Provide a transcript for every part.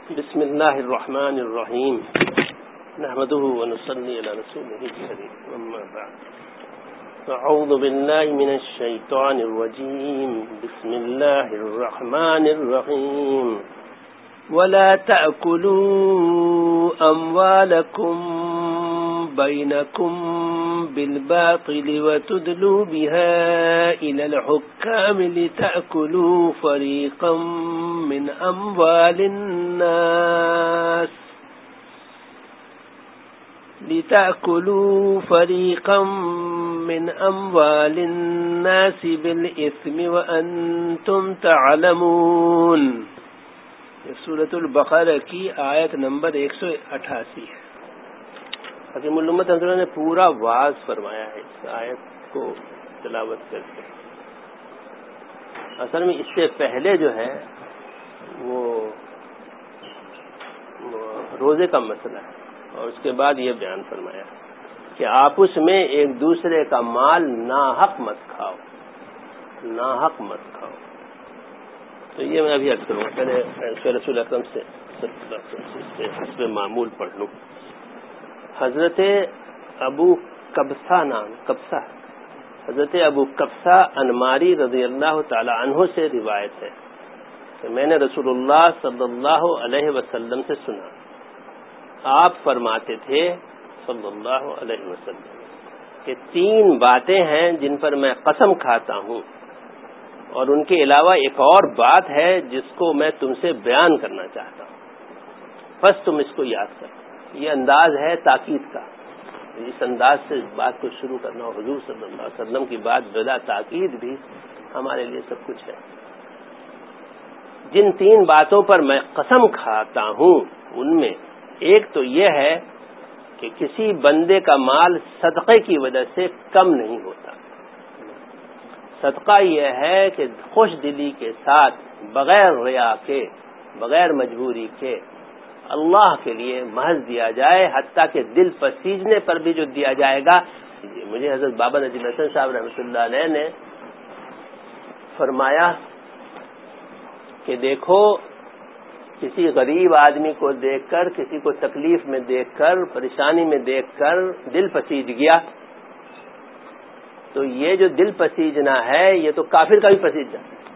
بسم اللہ الرحمن الرحیم نحمده ونصلي على رسوله الكريم اما بعد اعوذ باللہ من الشیطان الرجیم بسم اللہ الرحمن الرحیم ولا تأكلوا أموالكم بينكم بالباطل وتدلوا بها إلى الحكام لتأكلوا فريقا من أموال الناس بالإثم وأنتم تعلمون. سورۃ البقرہ کی آیت نمبر 188 ہے. حکیم الامت حضرت نے پورا واعظ فرمایا ہے اس آیت کو تلاوت کر کے. اصل میں اس سے پہلے جو ہے وہ روزے کا مسئلہ ہے اور اس کے بعد یہ بیان فرمایا کہ آپس میں ایک دوسرے کا مال ناحق مت کھاؤ. تو یہ میں ابھی عرض کروں گا. پہلے رسول اکرم سے حسب معمول پڑھ لوں. حضرت ابو قبصہ انماری رضی اللہ تعالی عنہ سے روایت ہے کہ میں نے رسول اللہ صلی اللہ علیہ وسلم سے سنا. آپ فرماتے تھے صلی اللہ علیہ وسلم کہ 3 باتیں ہیں جن پر میں قسم کھاتا ہوں اور ان کے علاوہ ایک اور بات ہے جس کو میں تم سے بیان کرنا چاہتا ہوں، بس تم اس کو یاد کرو. یہ انداز ہے تاکید کا. اس انداز سے اس بات کو شروع کرنا حضور صلی اللہ علیہ وسلم کی بات بلا تاکید بھی ہمارے لیے سب کچھ ہے. جن 3 باتوں پر میں قسم کھاتا ہوں ان میں ایک تو یہ ہے کہ کسی بندے کا مال صدقے کی وجہ سے کم نہیں ہوتا. صدقہ یہ ہے کہ خوش دلی کے ساتھ بغیر ریا کے بغیر مجبوری کے اللہ کے لیے محض دیا جائے، حتیٰ کہ دل پسیجنے پر بھی جو دیا جائے گا. مجھے حضرت بابا نجم حسن صاحب رحمۃ اللہ علیہ نے فرمایا کہ دیکھو کسی غریب آدمی کو دیکھ کر، کسی کو تکلیف میں دیکھ کر، پریشانی میں دیکھ کر دل پسیج گیا تو یہ جو دل پسیجنا ہے یہ تو کافر کا بھی پسیج جاتا ہے.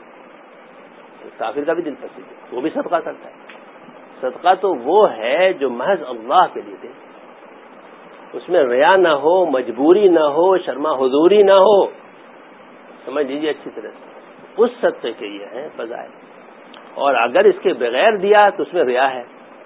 کافر کا بھی دل پسیج جاتا ہے، وہ بھی صدقہ کرتا ہے. صدقہ تو وہ ہے جو محض اللہ کے لیے دے، اس میں ریا نہ ہو، مجبوری نہ ہو، شرما حضوری نہ ہو. سمجھ لیجیے اچھی طرح سے اس صدقے کے یہ ہے فضائل. اور اگر اس کے بغیر دیا تو اس میں ریا ہے.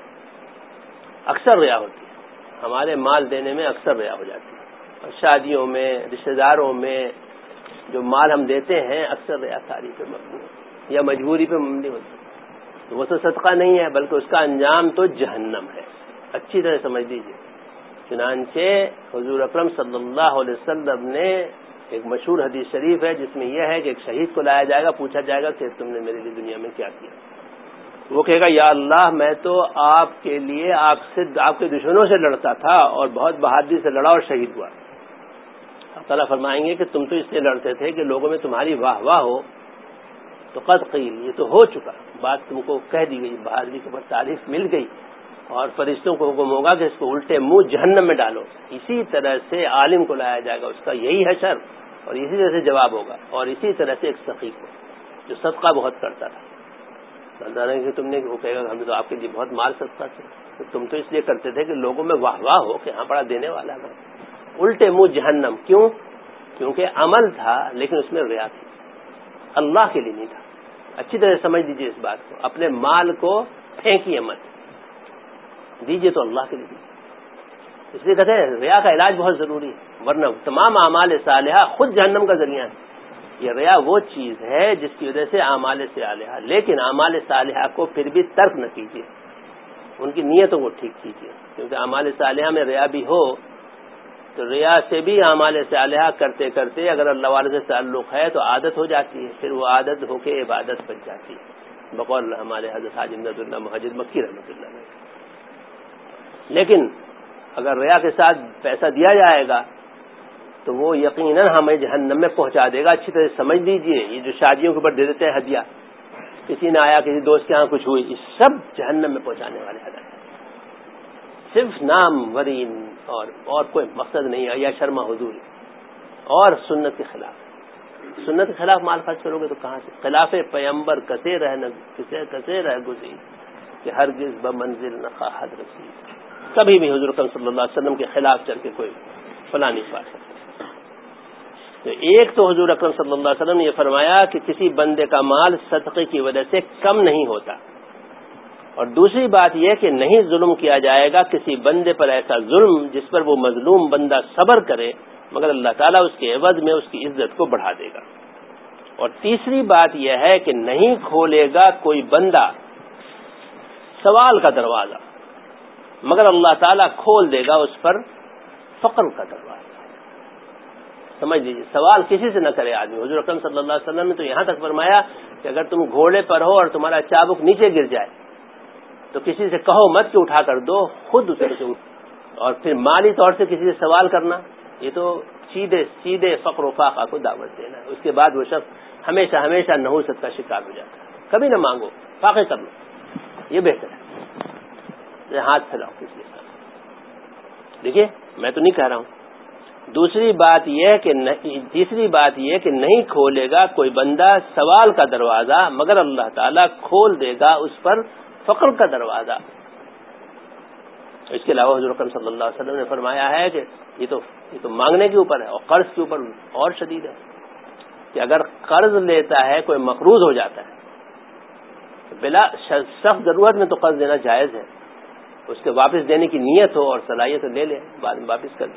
اکثر ریا ہوتی ہے ہمارے مال دینے میں، اکثر ریا ہو جاتی ہے. اور شادیوں میں، رشتہ داروں میں جو مال ہم دیتے ہیں اکثر ریا کاری پہ مبنی یا مجبوری پہ مبنی ہوتی ہے. تو وہ تو صدقہ نہیں ہے بلکہ اس کا انجام تو جہنم ہے. اچھی طرح سمجھ لیجیے. چنانچہ حضور اکرم صلی اللہ علیہ وسلم نے ایک مشہور حدیث شریف ہے جس میں یہ ہے کہ ایک شہید کو لایا جائے گا، پوچھا جائے گا کہ تم نے میرے لیے دنیا میں کیا کیا. وہ کہے گا یا اللہ میں تو آپ کے لیے آپ کے دشمنوں سے لڑتا تھا اور بہت بہادری سے لڑا اور شہید ہوا. اللہ تعالیٰ فرمائیں گے کہ تم تو اس لیے لڑتے تھے کہ لوگوں میں تمہاری واہ واہ ہو. تو قد قیل، یہ تو ہو چکا، بات تم کو کہہ دی گئی، بہادری کے اوپر تعریف مل گئی اور فرشتوں کو حکم ہوگا کہ اس کو الٹے منہ جہنم میں ڈالو. اسی طرح سے عالم کو لایا جائے گا، اس کا یہی حشر اور اسی طرح سے جواب ہوگا. اور اسی طرح سے ایک سخی کو جو صدقہ بہت کرتا تھا، کہ تم نے وہ کہے گا ہم نے تو آپ کے لیے بہت مال صدقہ تھا، تو تم تو اس لیے کرتے تھے کہ لوگوں میں واہ واہ ہو کہ ہاں بڑا دینے والا ہے. الٹے منہ جہنم. کیوں؟ کیونکہ عمل تھا لیکن اس میں ریا تھی، اللہ کے لیے نہیں تھا. اچھی طرح سمجھ لیجیے اس بات کو. اپنے مال کو پھینکیے مت، دیجیے تو اللہ کے لیے دیجیے. اس لیے کہتے ہیں ریا کا علاج بہت ضروری ہے، ورنہ تمام اعمال صالحہ خود جہنم کا ذریعہ ہے. یہ ریا وہ چیز ہے جس کی وجہ سے اعمال صالحہ، لیکن اعمال صالحہ کو پھر بھی ترک نہ کیجیے، ان کی نیتوں کو ٹھیک کیجیے. کیونکہ اعمال صالحہ میں ریا بھی ہو تو ریا سے بھی اعمال صالحہ کرتے کرتے اگر اللہ والے سے تعلق ہے تو عادت ہو جاتی ہے، پھر وہ عادت ہو کے عبادت بن جاتی ہے، بقول ہمارے حضرت حاجی امداد اللہ مہاجر مکی رحمۃ اللہ علیہ. لیکن اگر ریا کے ساتھ پیسہ دیا جائے گا تو وہ یقیناً ہمیں جہنم میں پہنچا دے گا. اچھی طرح سمجھ لیجئے. یہ جو شادیوں کے اوپر دے دیتے ہیں ہدیہ، کسی نے آیا کسی دوست کے ہاں کچھ ہوئی، یہ سب جہنم میں پہنچانے والے حالات ہیں. صرف نام ورین اور کوئی مقصد نہیں ہے، یا شرما حضور اور سنت کے خلاف. سنت کے خلاف مال خرچ کرو گے تو کہاں سے؟ خلاف پیمبر کسے رہ گزی کہ ہرگز بمنزل نہ خواہد رسی. کبھی بھی حضور صلی اللہ علیہ وسلم کے خلاف چل کے کوئی فلاح نہیں پا سکتا. تو ایک تو حضور اکرم صلی اللہ علیہ وسلم نے یہ فرمایا کہ کسی بندے کا مال صدقے کی وجہ سے کم نہیں ہوتا، اور دوسری بات یہ کہ نہیں ظلم کیا جائے گا کسی بندے پر ایسا ظلم جس پر وہ مظلوم بندہ صبر کرے، مگر اللہ تعالیٰ اس کے عوض میں اس کی عزت کو بڑھا دے گا. اور تیسری بات یہ ہے کہ نہیں کھولے گا کوئی بندہ سوال کا دروازہ، مگر اللہ تعالیٰ کھول دے گا اس پر فقر کا دروازہ. سمجھ لیجیے، سوال کسی سے نہ کرے آدمی. حضور اکرم صلی اللہ علیہ وسلم نے تو یہاں تک فرمایا کہ اگر تم گھوڑے پر ہو اور تمہارا چابک نیچے گر جائے تو کسی سے کہو مت کہ اٹھا کر دو، خود اسے اٹھو. اور پھر مالی طور سے کسی سے سوال کرنا، یہ تو سیدھے فقر و فاقہ کو دعوت دینا ہے. اس کے بعد وہ شخص ہمیشہ ہمیشہ نحوست کا شکار ہو جاتا ہے. کبھی نہ مانگو، فاقے کر لو، یہ بہتر ہے. ہاتھ پھیلاؤ کسی کے ساتھ. دیکھیے میں تو نہیں کہہ رہا ہوں. تیسری بات یہ کہ نہیں کھولے گا کوئی بندہ سوال کا دروازہ، مگر اللہ تعالیٰ کھول دے گا اس پر فقر کا دروازہ. اس کے علاوہ حضور اکرم صلی اللہ علیہ وسلم نے فرمایا ہے کہ یہ تو مانگنے کے اوپر ہے، اور قرض کے اوپر اور شدید ہے کہ اگر قرض لیتا ہے کوئی مقروض ہو جاتا ہے، بلا سخت ضرورت میں تو قرض دینا جائز ہے. اس کے واپس دینے کی نیت ہو اور صلاحیت لے لے، بعد میں واپس کر دے.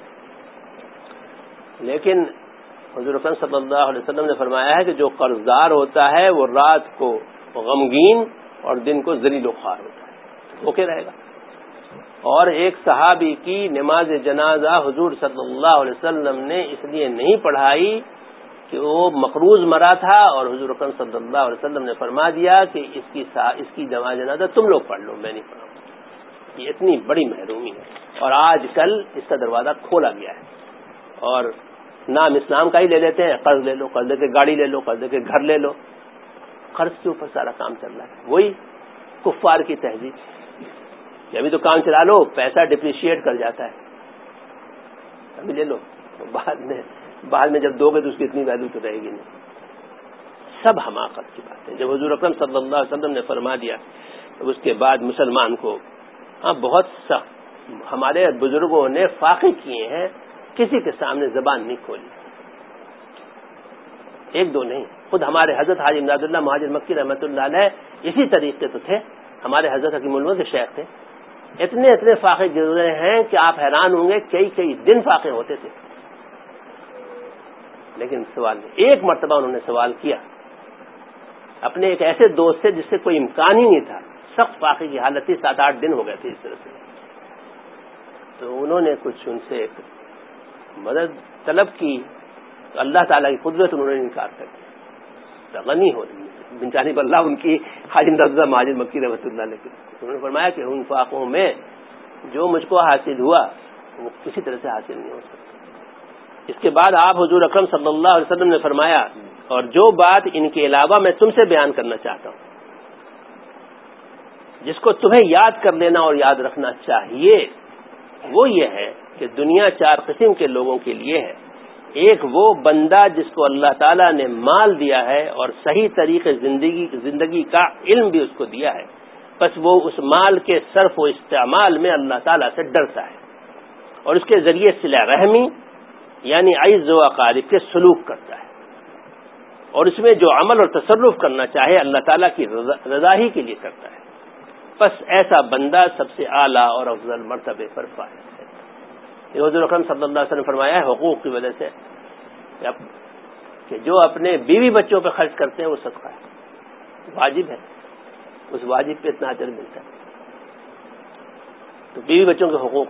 لیکن حضور اکرم صلی اللہ علیہ وسلم نے فرمایا ہے کہ جو قرضدار ہوتا ہے وہ رات کو غمگین اور دن کو ذلیل و خوار ہوتا ہے، بھوکے رہے گا. اور ایک صحابی کی نماز جنازہ حضور صلی اللہ علیہ وسلم نے اس لیے نہیں پڑھائی کہ وہ مقروض مرا تھا، اور حضور اکرم صلی اللہ علیہ وسلم نے فرما دیا کہ اس کی نماز جنازہ تم لوگ پڑھ لو، میں نہیں پڑھاؤں. یہ اتنی بڑی محرومی ہے، اور آج کل اس کا دروازہ کھولا گیا ہے. اور نام اسلام کا ہی لے لیتے ہیں، قرض لے لو، قرض کے گاڑی لے لو، قرض کے گھر لے لو. قرض کے اوپر سارا کام چل رہا ہے. وہی کفار کی تہذیب کہ ابھی تو کام چلا لو، پیسہ ڈپریشیٹ کر جاتا ہے، ابھی لے لو، بعد میں جب دو گے تو اس کی اتنی ویلیو تو رہے گی نہیں. سب حماقت کی بات ہے. جب حضور اکرم صلی اللہ علیہ وسلم نے فرما دیا تو اس کے بعد مسلمان کو بہت سخت ہمارے بزرگوں نے فاقے کیے ہیں، کسی کے سامنے زبان نہیں کھولی. ایک دو نہیں، خود ہمارے حضرت حاجی امداد اللہ مہاجر مکی رحمۃ اللہ علیہ اسی طریقے تو تھے. ہمارے حضرت حکیم الملک کے شیخ تھے. اتنے فاقے گزرے ہیں کہ آپ حیران ہوں گے، کئی دن فاقے ہوتے تھے. لیکن سوال نہیں. ایک مرتبہ انہوں نے سوال کیا اپنے ایک ایسے دوست سے جس سے کوئی امکان ہی نہیں تھا، سخت فاقے کی حالت تھی، 7-8 دن ہو گئے تھے اس طرح سے. تو انہوں نے کچھ ان سے مدد طلب کی تو اللہ تعالیٰ کی قدرت انہوں نے انکار کر دیا. غنی ہو بن جانب اللہ ان کی حاجی امداد مہاجر مکی رحمۃ اللہ علیہ. انہوں نے فرمایا کہ ان فاقوں میں جو مجھ کو حاصل ہوا وہ کسی طرح سے حاصل نہیں ہو سکتا. اس کے بعد آپ حضور اکرم صلی اللہ علیہ وسلم نے فرمایا، اور جو بات ان کے علاوہ میں تم سے بیان کرنا چاہتا ہوں، جس کو تمہیں یاد کر لینا اور یاد رکھنا چاہیے، وہ یہ ہے کہ دنیا 4 قسم کے لوگوں کے لیے ہے. ایک وہ بندہ جس کو اللہ تعالیٰ نے مال دیا ہے اور صحیح طریقے زندگی کا علم بھی اس کو دیا ہے، بس وہ اس مال کے صرف و استعمال میں اللہ تعالیٰ سے ڈرتا ہے اور اس کے ذریعے صلہ رحمی یعنی عیز و اقارب کے سلوک کرتا ہے، اور اس میں جو عمل اور تصرف کرنا چاہے اللہ تعالیٰ کی رضا ہی کے لیے کرتا ہے. بس ایسا بندہ سب سے اعلیٰ اور افضل مرتبے پر فائز ہے. یہ حضور اکرم صلی اللہ علیہ وسلم نے فرمایا ہے حقوق کی وجہ سے کہ جو اپنے بیوی بچوں پہ خرچ کرتے ہیں وہ صدقہ ہے، واجب ہے، اس واجب پہ اتنا اجر ملتا ہے. تو بیوی بچوں کے حقوق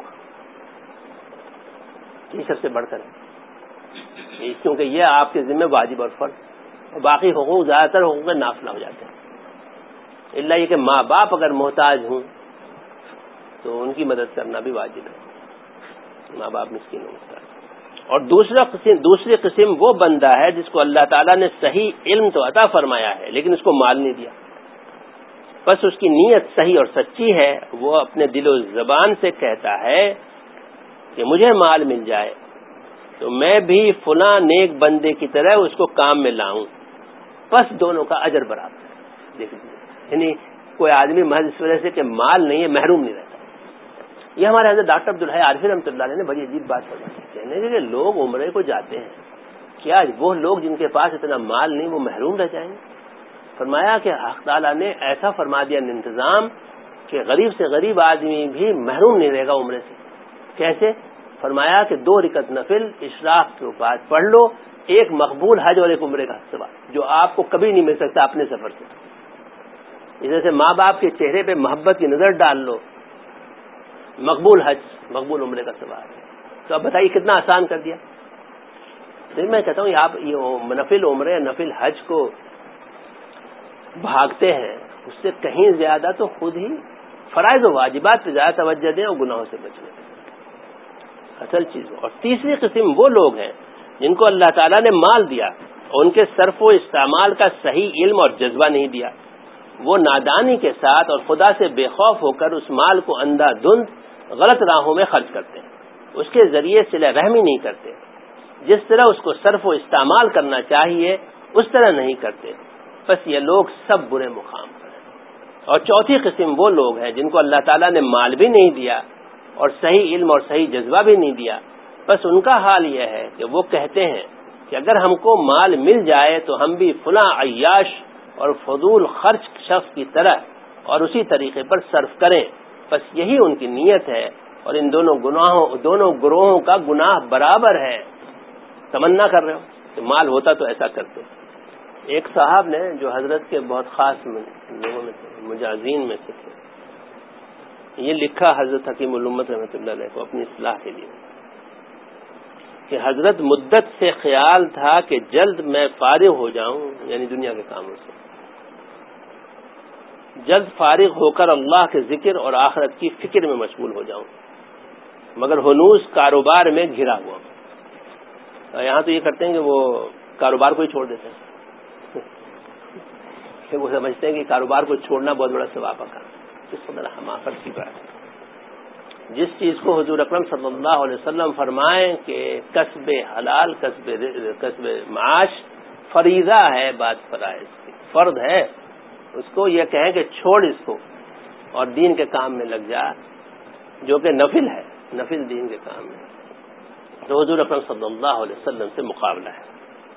یہ سب سے بڑھ کر ہے، کیونکہ یہ آپ کے ذمہ واجب اور فرض، اور باقی حقوق زیادہ تر حقوق نافلہ ہو جاتے ہیں. الا یہ کہ ماں باپ اگر محتاج ہوں تو ان کی مدد کرنا بھی واجب ہے. ماں باپ مسکین ہو محتاج. اور دوسری قسم وہ بندہ ہے جس کو اللہ تعالیٰ نے صحیح علم تو عطا فرمایا ہے لیکن اس کو مال نہیں دیا. بس اس کی نیت صحیح اور سچی ہے، وہ اپنے دل و زبان سے کہتا ہے کہ مجھے مال مل جائے تو میں بھی فلاں نیک بندے کی طرح اس کو کام میں لاؤں، بس دونوں کا اجر برابر ہے. دیکھ لیجیے، یعنی کوئی آدمی محض اس وجہ سے کہ مال نہیں ہے محروم نہیں رہتا. یہ ہمارے حضرت ڈاکٹر عبدالحی عارفی رحمۃ اللہ علیہ نے بڑی عجیب بات فرمائی، کہنے لگے کہ لوگ عمرے کو جاتے ہیں، کیا وہ لوگ جن کے پاس اتنا مال نہیں وہ محروم رہ جائیں گے؟ فرمایا کہ حق تعالیٰ نے ایسا فرما دیا انتظام کہ غریب سے غریب آدمی بھی محروم نہیں رہے گا عمرے سے. کیسے؟ فرمایا کہ 2 رکعت نفل اشراق کے بعد پڑھ لو، ایک مقبول حج اور ایک عمرے کا ثواب جو آپ کو کبھی نہیں مل سکتا اپنے سفر سے. جیسے ماں باپ کے چہرے پہ محبت کی نظر ڈال لو، مقبول حج مقبول عمرے کا ثواب. تو اب بتائیے کتنا آسان کر دیا. میں کہتا ہوں آپ یہ نفل عمرے نفل حج کو بھاگتے ہیں، اس سے کہیں زیادہ تو خود ہی فرائض و واجبات پہ زیادہ توجہ دیں اور گناہوں سے بچنے اصل چیز. اور تیسری قسم وہ لوگ ہیں جن کو اللہ تعالیٰ نے مال دیا اور ان کے صرف و استعمال کا صحیح علم اور جذبہ نہیں دیا. وہ نادانی کے ساتھ اور خدا سے بے خوف ہو کر اس مال کو اندھا دھند غلط راہوں میں خرچ کرتے ہیں، اس کے ذریعے صلہ رحمی نہیں کرتے، جس طرح اس کو صرف و استعمال کرنا چاہیے اس طرح نہیں کرتے. بس یہ لوگ سب برے مقام پر ہیں. اور چوتھی قسم وہ لوگ ہیں جن کو اللہ تعالیٰ نے مال بھی نہیں دیا اور صحیح علم اور صحیح جذبہ بھی نہیں دیا. بس ان کا حال یہ ہے کہ وہ کہتے ہیں کہ اگر ہم کو مال مل جائے تو ہم بھی فلاں عیاش اور فضول خرچ شخص کی طرح اور اسی طریقے پر صرف کریں. بس یہی ان کی نیت ہے اور ان دونوں گروہوں کا گناہ برابر ہے. تمنا کر رہے ہو کہ مال ہوتا تو ایسا کرتے. ایک صاحب نے جو حضرت کے بہت خاص لوگوں میں تھے، مجازین میں سے تھے، یہ لکھا حضرت حکیم الامت رحمۃ اللہ علیہ کو اپنی اصلاح کے لیے کہ حضرت مدت سے خیال تھا کہ جلد میں فارغ ہو جاؤں، یعنی دنیا کے کاموں سے جلد فارغ ہو کر اللہ کے ذکر اور آخرت کی فکر میں مشغول ہو جاؤں، مگر ہنوز کاروبار میں گھرا ہوا ہوں. یہاں تو یہ کرتے ہیں کہ وہ کاروبار کو ہی چھوڑ دیتے ہیں کہ وہ سمجھتے ہیں کہ کاروبار کو چھوڑنا بہت بڑا ثواب کا. اس قدر حماقت کی بات ہے. جس چیز کو حضور اکرم صلی اللہ علیہ وسلم فرمائیں کہ کسب حلال کسب معاش فریضہ ہے، بات فرائض کی فرض ہے، اس کو یہ کہیں کہ چھوڑ اس کو اور دین کے کام میں لگ جا جو کہ نفل ہے، نفل دین کے کام میں. تو حضور اکرم صلی اللہ علیہ وسلم سے مقابلہ ہے.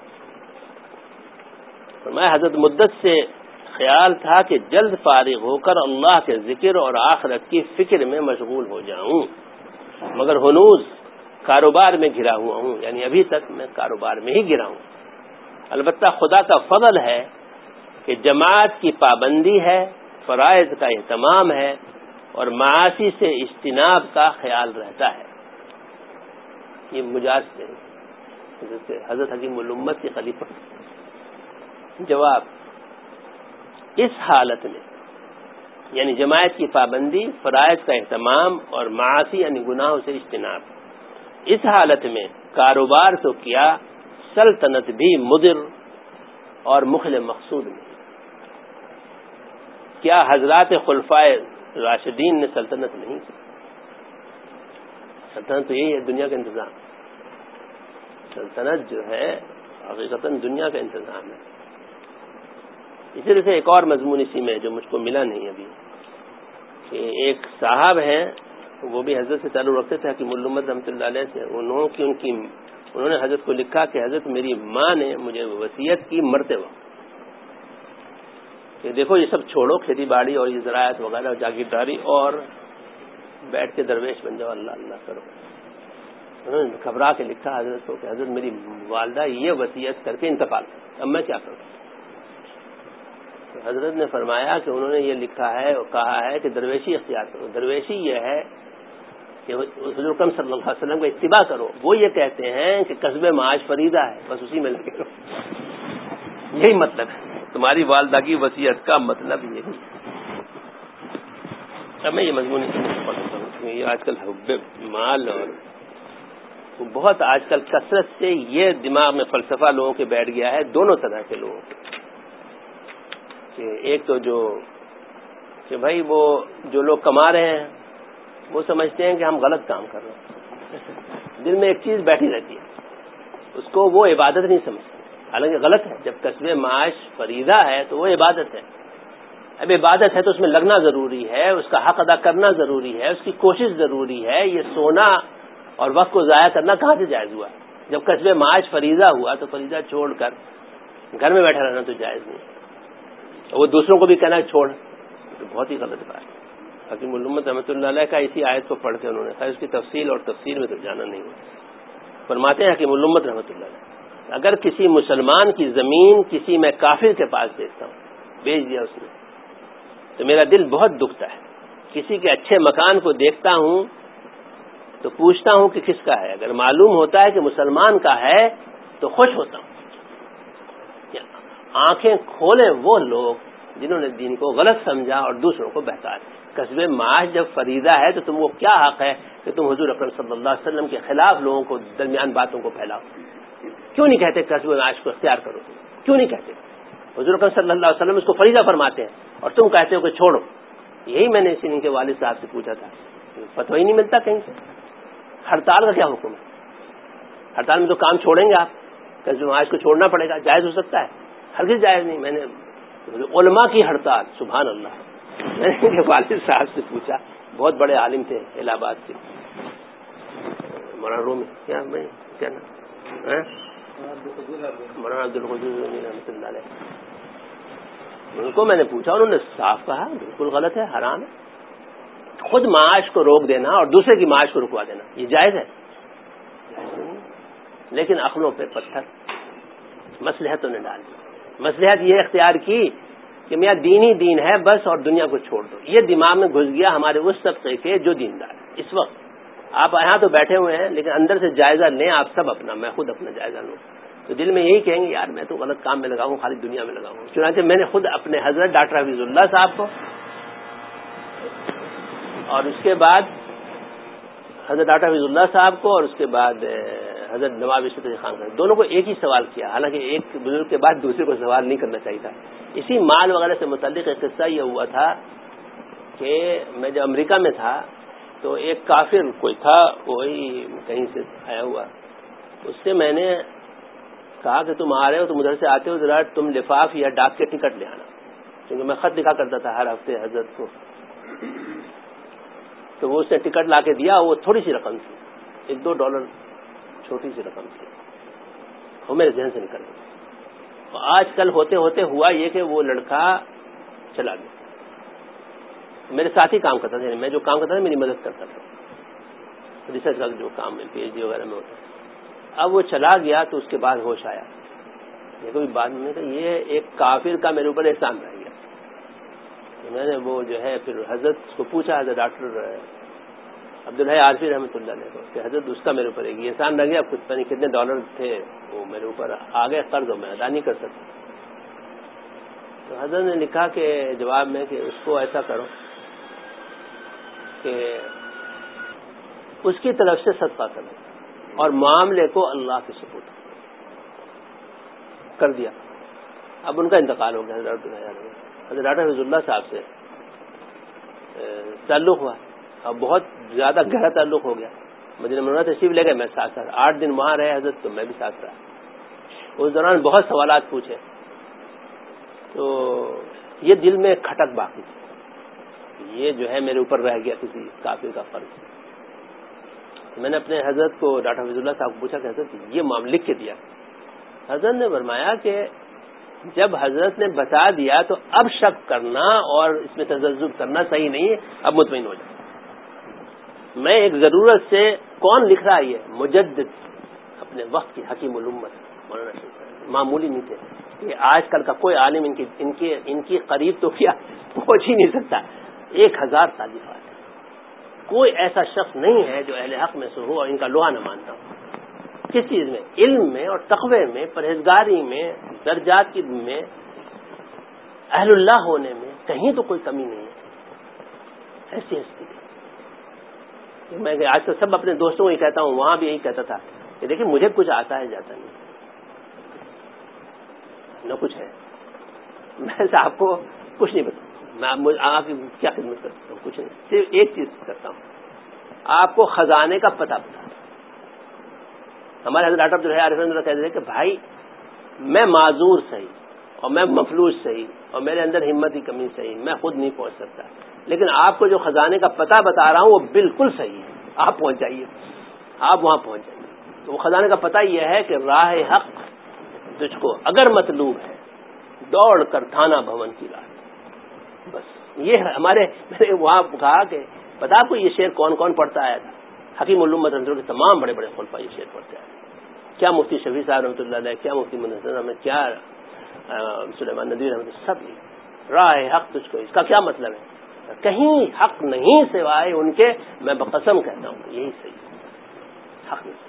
فرمایا حضرت مدت سے خیال تھا کہ جلد فارغ ہو کر اللہ کے ذکر اور آخرت کی فکر میں مشغول ہو جاؤں، مگر ہنوز کاروبار میں گھرا ہوا ہوں، یعنی ابھی تک میں کاروبار میں ہی گھرا ہوں. البتہ خدا کا فضل ہے کہ جماعت کی پابندی ہے، فرائض کا اہتمام ہے اور معاصی سے اجتناب کا خیال رہتا ہے. یہ مجاز سے حضرت حکیم الامت کے خلیفہ. جواب: اس حالت میں یعنی جماعت کی پابندی، فرائض کا اہتمام اور معاصی یعنی گناہوں سے اجتناب، اس حالت میں کاروبار تو کیا سلطنت بھی مضر اور مخل مقصود میں. کیا حضرات خلفائے راشدین نے سلطنت نہیں کی؟ سلطنت تو یہی ہے دنیا کا انتظام. سلطنت جو ہے حقیقتاً دنیا کا انتظام ہے. اسی طرح سے ایک اور مضمون اسی میں جو مجھ کو ملا نہیں ابھی، کہ ایک صاحب ہیں وہ بھی حضرت سے تعلق رکھتے تھے حکیم الامت رحمۃ اللہ علیہ سے. انہوں نے حضرت کو لکھا کہ حضرت میری ماں نے مجھے وصیت کی مرتے وقت کہ دیکھو یہ سب چھوڑو، کھیتی باڑی اور یہ زراعت وغیرہ جاگیرداری، اور بیٹھ کے درویش بن جاؤ، اللہ اللہ کرو. انہوں نے گھبرا کے لکھا حضرت کو کہ حضرت میری والدہ یہ وصیت کر کے انتقال، اب میں کیا کروں؟ حضرت نے فرمایا کہ انہوں نے یہ لکھا ہے اور کہا ہے کہ درویشی اختیار کرو. درویشی یہ ہے کہ حضور اکرم صلی اللہ علیہ وسلم کا اتباع کرو. وہ یہ کہتے ہیں کہ کسب معاش فریضہ ہے، بس اسی میں لگے رہو. یہی مطلب ہے تمہاری والدہ کی وصیت کا مطلب یہی. اب میں یہ مضمون پڑھتا ہوں کہ یہ آج کل حب مال اور بہت آج کل کثرت سے یہ دماغ میں فلسفہ لوگوں کے بیٹھ گیا ہے، دونوں طرح کے لوگوں کے، کہ ایک تو جو کہ بھائی وہ جو لوگ کما رہے ہیں وہ سمجھتے ہیں کہ ہم غلط کام کر رہے ہیں، دل میں ایک چیز بیٹھی رہتی ہے، اس کو وہ عبادت نہیں سمجھتے، حالانکہ غلط ہے۔ جب کسب معاش فریضہ ہے تو وہ عبادت ہے۔ اب عبادت ہے تو اس میں لگنا ضروری ہے، اس کا حق ادا کرنا ضروری ہے، اس کی کوشش ضروری ہے۔ یہ سونا اور وقت کو ضائع کرنا کہاں سے جائز ہوا؟ جب کسب معاش فریضہ ہوا تو فریضہ چھوڑ کر گھر میں بیٹھا رہنا تو جائز نہیں، وہ دوسروں کو بھی کہنا چھوڑ، تو بہت ہی غلط بات ہے۔ حکیم الامت رحمۃ اللہ علیہ کا اسی آیت کو پڑھ کے انہوں نے خیر اس کی تفصیل اور تفسیر میں تو جانا نہیں ہے، فرماتے ہیں حکیم الامت رحمۃ اللہ علیہ، اگر کسی مسلمان کی زمین کسی میں کافر کے پاس دیکھتا ہوں، بیچ دیا اس نے، تو میرا دل بہت دکھتا ہے۔ کسی کے اچھے مکان کو دیکھتا ہوں تو پوچھتا ہوں کہ کس کا ہے، اگر معلوم ہوتا ہے کہ مسلمان کا ہے تو خوش ہوتا ہوں۔ آنکھیں کھولیں وہ لوگ جنہوں نے دین کو غلط سمجھا اور دوسروں کو بہکا دیا۔ کسب معاش جب فریضہ ہے تو تم کو کیا حق ہے کہ تم حضور اکرم صلی اللہ علیہ وسلم کے خلاف لوگوں کو درمیان باتوں کو پھیلاؤ؟ کیوں نہیں کہتے کسب معاش کو اختیار کرو؟ کیوں نہیں کہتے؟ حضور اکرم صلی اللہ علیہ وسلم اس کو فریضہ فرماتے ہیں اور تم کہتے ہو کہ چھوڑو۔ یہی میں نے ان کے والد صاحب سے پوچھا تھا، فتویٰ ہی نہیں ملتا کہیں سے۔ ہڑتال کا کیا حکم ہے؟ ہڑتال میں تو کام چھوڑیں گے آپ، کسب معاش کو چھوڑنا پڑے گا، جائز ہو سکتا ہے؟ ہرگز جائز نہیں۔ میں نے علماء کی ہڑتال، سبحان اللہ، میں نے ان کے والد صاحب سے پوچھا، بہت بڑے عالم تھے الہ آباد کے، مولانا رومی کیا نام، مولانا عبدالقدوس رحمۃ اللہ علیہ، ان کو میں نے پوچھا، انہوں نے صاف کہا بالکل غلط ہے، حرام ہے۔ خود معاش کو روک دینا اور دوسرے کی معاش کو رکوا دینا یہ جائز ہے؟ لیکن عقلوں پہ پتھر، مصلحتوں نے ڈال دی۔ مصلحت یہ اختیار کی کہ میاں دین ہی دین ہے بس، اور دنیا کو چھوڑ دو۔ یہ دماغ میں گھس گیا ہمارے اس طبقے کے جو دیندار ہے۔ اس وقت آپ یہاں تو بیٹھے ہوئے ہیں لیکن اندر سے جائزہ لیں آپ سب اپنا، میں خود اپنا جائزہ لوں، تو دل میں یہی کہیں گے یار میں تو غلط کام میں لگا ہوں، خالی دنیا میں لگا ہوں۔ چنانچہ میں نے خود اپنے حضرت ڈاکٹر حفیظ اللہ صاحب کو اور اس کے بعد حضرت ڈاکٹر حفیظ اللہ صاحب کو اور اس کے بعد حضرت نواب عشرت علی خان صاحب، دونوں کو ایک ہی سوال کیا، حالانکہ ایک بزرگ کے بعد دوسرے کو سوال نہیں کرنا چاہیے تھا۔ اسی مال وغیرہ سے متعلق ایک قصہ یہ ہوا تھا کہ میں جب امریکہ میں تھا تو ایک کافر کوئی تھا، وہی کہیں سے آیا ہوا، اس سے میں نے کہا کہ تم آ رہے ہو، تم ادھر سے آتے ہو، ذرا تم لفاف یا ڈاک کے ٹکٹ لے آنا، کیونکہ میں خط لکھا کرتا تھا ہر ہفتے حضرت کو۔ تو وہ اس نے ٹکٹ لا کے دیا، وہ تھوڑی سی رقم تھی، $1-2 چھوٹی سی رقم تھی، وہ میرے ذہن سے نکل گئی۔ آج کل ہوتے ہوتے ہوا یہ کہ وہ لڑکا چلا گیا، میرے ساتھ ہی کام کرتا تھا، میں جو کام کرتا تھا میری مدد کرتا تھا، ریسرچ کا جو کام ہے پی ایچ ڈی وغیرہ میں ہوتا ہے۔ اب وہ چلا گیا تو اس کے بعد ہوش آیا، یہ کوئی بات نہیں کہ یہ ایک کافر کا میرے اوپر احسان رہ گیا۔ میں نے وہ جو ہے پھر حضرت کو پوچھا، حضرت ڈاکٹر عبدالحی عارفی رحمۃ اللہ علیہ کو، کہ حضرت اس کا میرے اوپر ایک احسان رہ گیا، کچھ پتہ نہیں کتنے ڈالر تھے وہ میرے اوپر آ گئے قرض، میں ادا نہیں کر سکتا۔ تو حضرت نے لکھا کہ جواب میں کہ اس کو ایسا کرو کہ اس کی طرف سے صدقہ کرو اور معاملے کو اللہ کے سپرد کر دیا۔ اب ان کا انتقال ہو گیا، حضرت ڈاکٹر حفیظ اللہ صاحب سے تعلق ہوا اور بہت زیادہ گہرا تعلق ہو گیا۔ مدینہ منورہ تشریف لے گئے، میں ساتھ ساتھ 8 دن وہاں رہے حضرت، تو میں بھی ساتھ رہا۔ اس دوران بہت سوالات پوچھے، تو یہ دل میں کھٹک باقی تھی، یہ جو ہے میرے اوپر رہ گیا کسی کافر کا فرض۔ میں نے اپنے حضرت کو ڈاکٹر حفیظ اللہ صاحب کو پوچھا کہ حضرت یہ معاملہ لکھ کے دیا۔ حضرت نے فرمایا کہ جب حضرت نے بتا دیا تو اب شک کرنا اور اس میں تذبذب کرنا صحیح نہیں ہے، اب مطمئن ہو جائے۔ میں ایک ضرورت سے، کون لکھ رہا ہے یہ؟ مجدد اپنے وقت کی حکیم الامت مولانا شیخ، معمولی نہیں تھے۔ یہ آج کل کا کوئی عالم ان کی قریب تو کیا پہنچ ہی نہیں سکتا، 1000 تالیفات ہیں۔ کوئی ایسا شخص نہیں ہے جو اہل حق میں سے ہو اور ان کا لوہا نہ مانتا ہو۔ کس چیز میں؟ علم میں اور تقوی میں، پرہیزگاری میں، درجات کی میں، اہل اللہ ہونے میں کہیں تو کوئی کمی نہیں ہے۔ ایسی ہستی میں آج تک سب اپنے دوستوں کو یہ کہتا ہوں، وہاں بھی یہی کہتا تھا کہ دیکھیں مجھے کچھ آتا ہے جاتا نہیں، نہ کچھ ہے، میں آپ کو کچھ نہیں بتاؤں، میں آپ کی کیا خدمت کرتا ہوں، کچھ نہیں، صرف ایک چیز کرتا ہوں، آپ کو خزانے کا پتہ بتا۔ ہمارے حضرت ڈاکٹر عبدالحی رحمۃ اللہ کہتے ہیں کہ بھائی میں معذور صحیح اور میں مفلوج صحیح اور میرے اندر ہمت کی کمی صحیح، میں خود نہیں پہنچ سکتا، لیکن آپ کو جو خزانے کا پتہ بتا رہا ہوں وہ بالکل صحیح ہے، آپ پہنچ جائیے، آپ وہاں پہنچ جائیے۔ تو وہ خزانے کا پتہ یہ ہے کہ راہ حق تجھ کو اگر مطلوب ہے دوڑ کر تھانہ بھون کی راہ، بس یہ ہمارے، میں نے وہاں کہا کہ پتا آپ کو یہ شعر کون کون پڑھتا آیا تھا؟ حکیم الامت رحمۃ اللہ کے تمام بڑے بڑے خلفاء یہ شعر پڑھتے آئے، کیا مفتی شفیع صاحب رحمۃ اللہ علیہ، کیا مفتی منظر احمد، کیا سلیمان ندوی رحمۃ اللہ، سب یہ راہ حق تجھ کو، اس کا کیا مطلب ہے؟ کہیں حق نہیں سوائے ان کے، میں بقسم کہتا ہوں یہی صحیح، حق نہیں،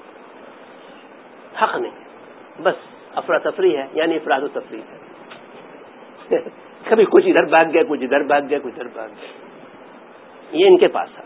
حق نہیں، بس افراتفری ہے، یعنی افراد و تفریح ہے، کبھی کچھ ادھر بھاگ گیا، کچھ ادھر بھاگ گیا، کچھ ادھر بھاگ گیا، یہ ان کے پاس ہے۔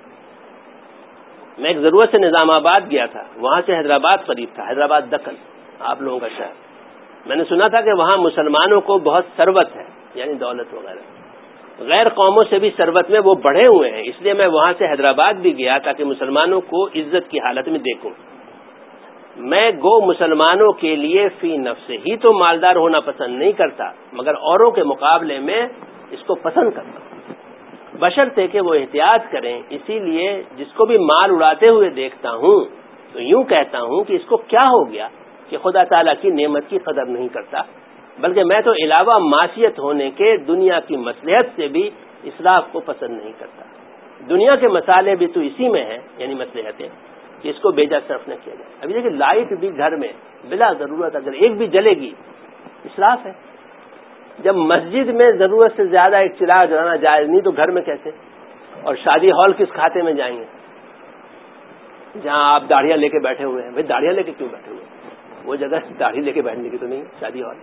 میں ایک ضرورت سے نظام آباد گیا تھا، وہاں سے حیدرآباد قریب تھا، حیدرآباد دکن آپ لوگوں کا شہر، میں نے سنا تھا کہ وہاں مسلمانوں کو بہت ثروت ہے، یعنی دولت وغیرہ، غیر قوموں سے بھی ثروت میں وہ بڑھے ہوئے ہیں، اس لیے میں وہاں سے حیدرآباد بھی گیا تاکہ مسلمانوں کو عزت کی حالت میں دیکھوں۔ میں گو مسلمانوں کے لیے فی نفس ہی تو مالدار ہونا پسند نہیں کرتا، مگر اوروں کے مقابلے میں اس کو پسند کرتا ہوں، بشرطے کہ وہ احتیاط کریں، اسی لیے جس کو بھی مال اڑاتے ہوئے دیکھتا ہوں تو یوں کہتا ہوں کہ اس کو کیا ہو گیا کہ خدا تعالیٰ کی نعمت کی قدر نہیں کرتا، بلکہ میں تو علاوہ معصیت ہونے کے دنیا کی مصلحت سے بھی اسراف کو پسند نہیں کرتا، دنیا کے مسالے بھی تو اسی میں ہیں، یعنی مصلحتیں، کہ اس کو بیجا صرف نہ کیا جائے۔ ابھی دیکھیں لائٹ بھی گھر میں بلا ضرورت اگر ایک بھی جلے گی اسراف ہے، جب مسجد میں ضرورت سے زیادہ ایک چراغ جلانا جائز نہیں تو گھر میں کیسے؟ اور شادی ہال کس کھاتے میں جائیں گے جہاں آپ داڑھیاں لے کے بیٹھے ہوئے ہیں؟ بھائی داڑھیاں لے کے کیوں بیٹھے ہوئے ہیں؟ وہ جگہ داڑھی لے کے بیٹھنے کی تو نہیں شادی ہال۔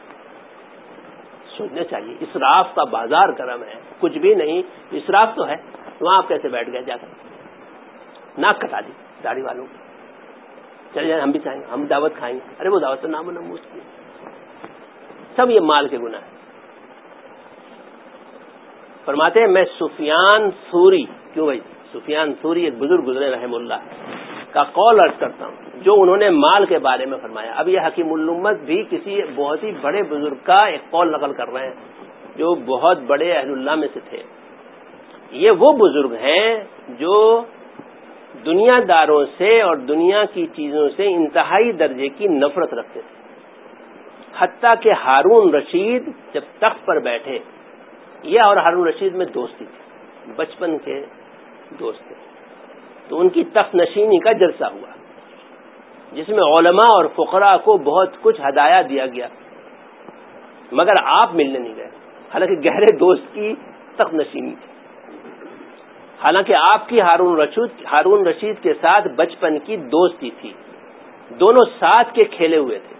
سوچنا چاہیے، اسراف کا بازار گرم ہے، کچھ بھی نہیں، اسراف تو ہے، وہاں آپ کیسے بیٹھ گئے جا کر؟ ناک کٹا دی داڑھی والوں کو، چلے جائیں ہم بھی چاہیں گے، ہم دعوت کھائیں گے، ارے وہ دعوت تو نام و نموز کی، سب یہ مال کے گناہ ہیں۔ فرماتے ہیں میں سفیان ثوری، کیوں بھائی سفیان ثوری ایک بزرگ گزرے رحم اللہ کا قول عرض کرتا ہوں جو انہوں نے مال کے بارے میں فرمایا۔ اب یہ حکیم الامت بھی کسی بہت ہی بڑے بزرگ کا ایک قول نقل کر رہے ہیں جو بہت بڑے اہل اللہ میں سے تھے۔ یہ وہ بزرگ ہیں جو دنیا داروں سے اور دنیا کی چیزوں سے انتہائی درجے کی نفرت رکھتے تھے، حتیٰ کہ ہارون رشید جب تخت پر بیٹھے، یہ اور ہارون رشید میں دوستی تھی، بچپن کے دوست تھے، تو ان کی تخت نشینی کا جلسہ ہوا جس میں علماء اور فقراء کو بہت کچھ ہدایہ دیا گیا، مگر آپ ملنے نہیں گئے، حالانکہ گہرے دوست کی تخت نشینی تھی، حالانکہ آپ کی ہارون رشید کے ساتھ بچپن کی دوستی تھی، دونوں ساتھ کے کھیلے ہوئے تھے۔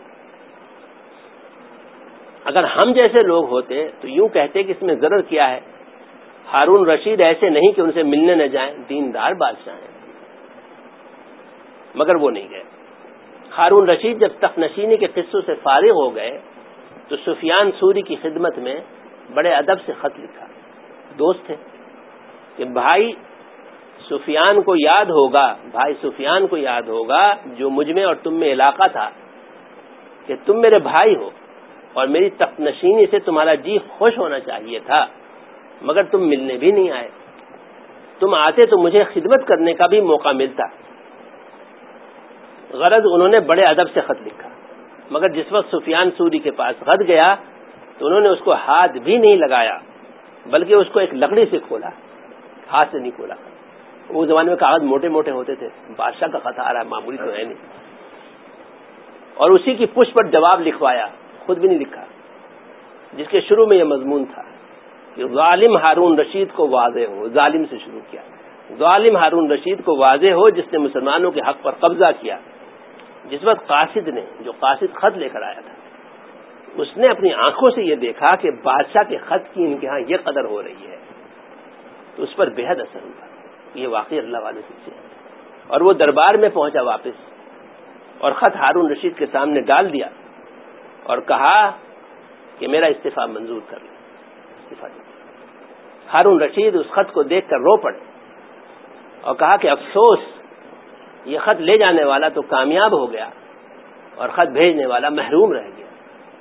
اگر ہم جیسے لوگ ہوتے تو یوں کہتے کہ اس میں ضرر کیا ہے، ہارون رشید ایسے نہیں کہ ان سے ملنے نہ جائیں، دیندار بادشاہ ہیں، مگر وہ نہیں گئے۔ ہارون رشید جب تخت نشینی کے قصوں سے فارغ ہو گئے تو سفیان ثوری کی خدمت میں بڑے ادب سے خط لکھا، دوست تھے، کہ بھائی سفیان کو یاد ہوگا جو مجھ میں اور تم میں علاقہ تھا کہ تم میرے بھائی ہو اور میری تخت نشینی سے تمہارا جی خوش ہونا چاہیے تھا، مگر تم ملنے بھی نہیں آئے، تم آتے تو مجھے خدمت کرنے کا بھی موقع ملتا۔ غرض انہوں نے بڑے ادب سے خط لکھا، مگر جس وقت سفیان ثوری کے پاس خط گیا تو انہوں نے اس کو ہاتھ بھی نہیں لگایا، بلکہ اس کو ایک لکڑی سے کھولا، ہاتھ سے نہیں کھولا۔ وہ زمانے میں کاغذ موٹے موٹے ہوتے تھے، بادشاہ کا خط آ رہا ہے، معمولی تو ہے نہیں، اور اسی کی پشت پر جواب لکھوایا، خود بھی نہیں لکھا، جس کے شروع میں یہ مضمون تھا کہ ظالم ہارون رشید کو واضح ہو، ظالم سے شروع کیا، ظالم ہارون رشید کو واضح ہو جس نے مسلمانوں کے حق پر قبضہ کیا۔ جس وقت قاصد نے، جو قاصد خط لے کر آیا تھا، اس نے اپنی آنکھوں سے یہ دیکھا کہ بادشاہ کے خط کی ان کے ہاں یہ قدر ہو رہی ہے تو اس پر بے حد اثر ہوا، یہ واقعی اللہ والے سے. اور وہ دربار میں پہنچا واپس اور خط ہارون رشید کے سامنے ڈال دیا اور کہا کہ میرا استعفیٰ منظور کر لیں. استعفیٰ دیا. ہارون رشید اس خط کو دیکھ کر رو پڑے اور کہا کہ افسوس، یہ خط لے جانے والا تو کامیاب ہو گیا اور خط بھیجنے والا محروم رہ گیا.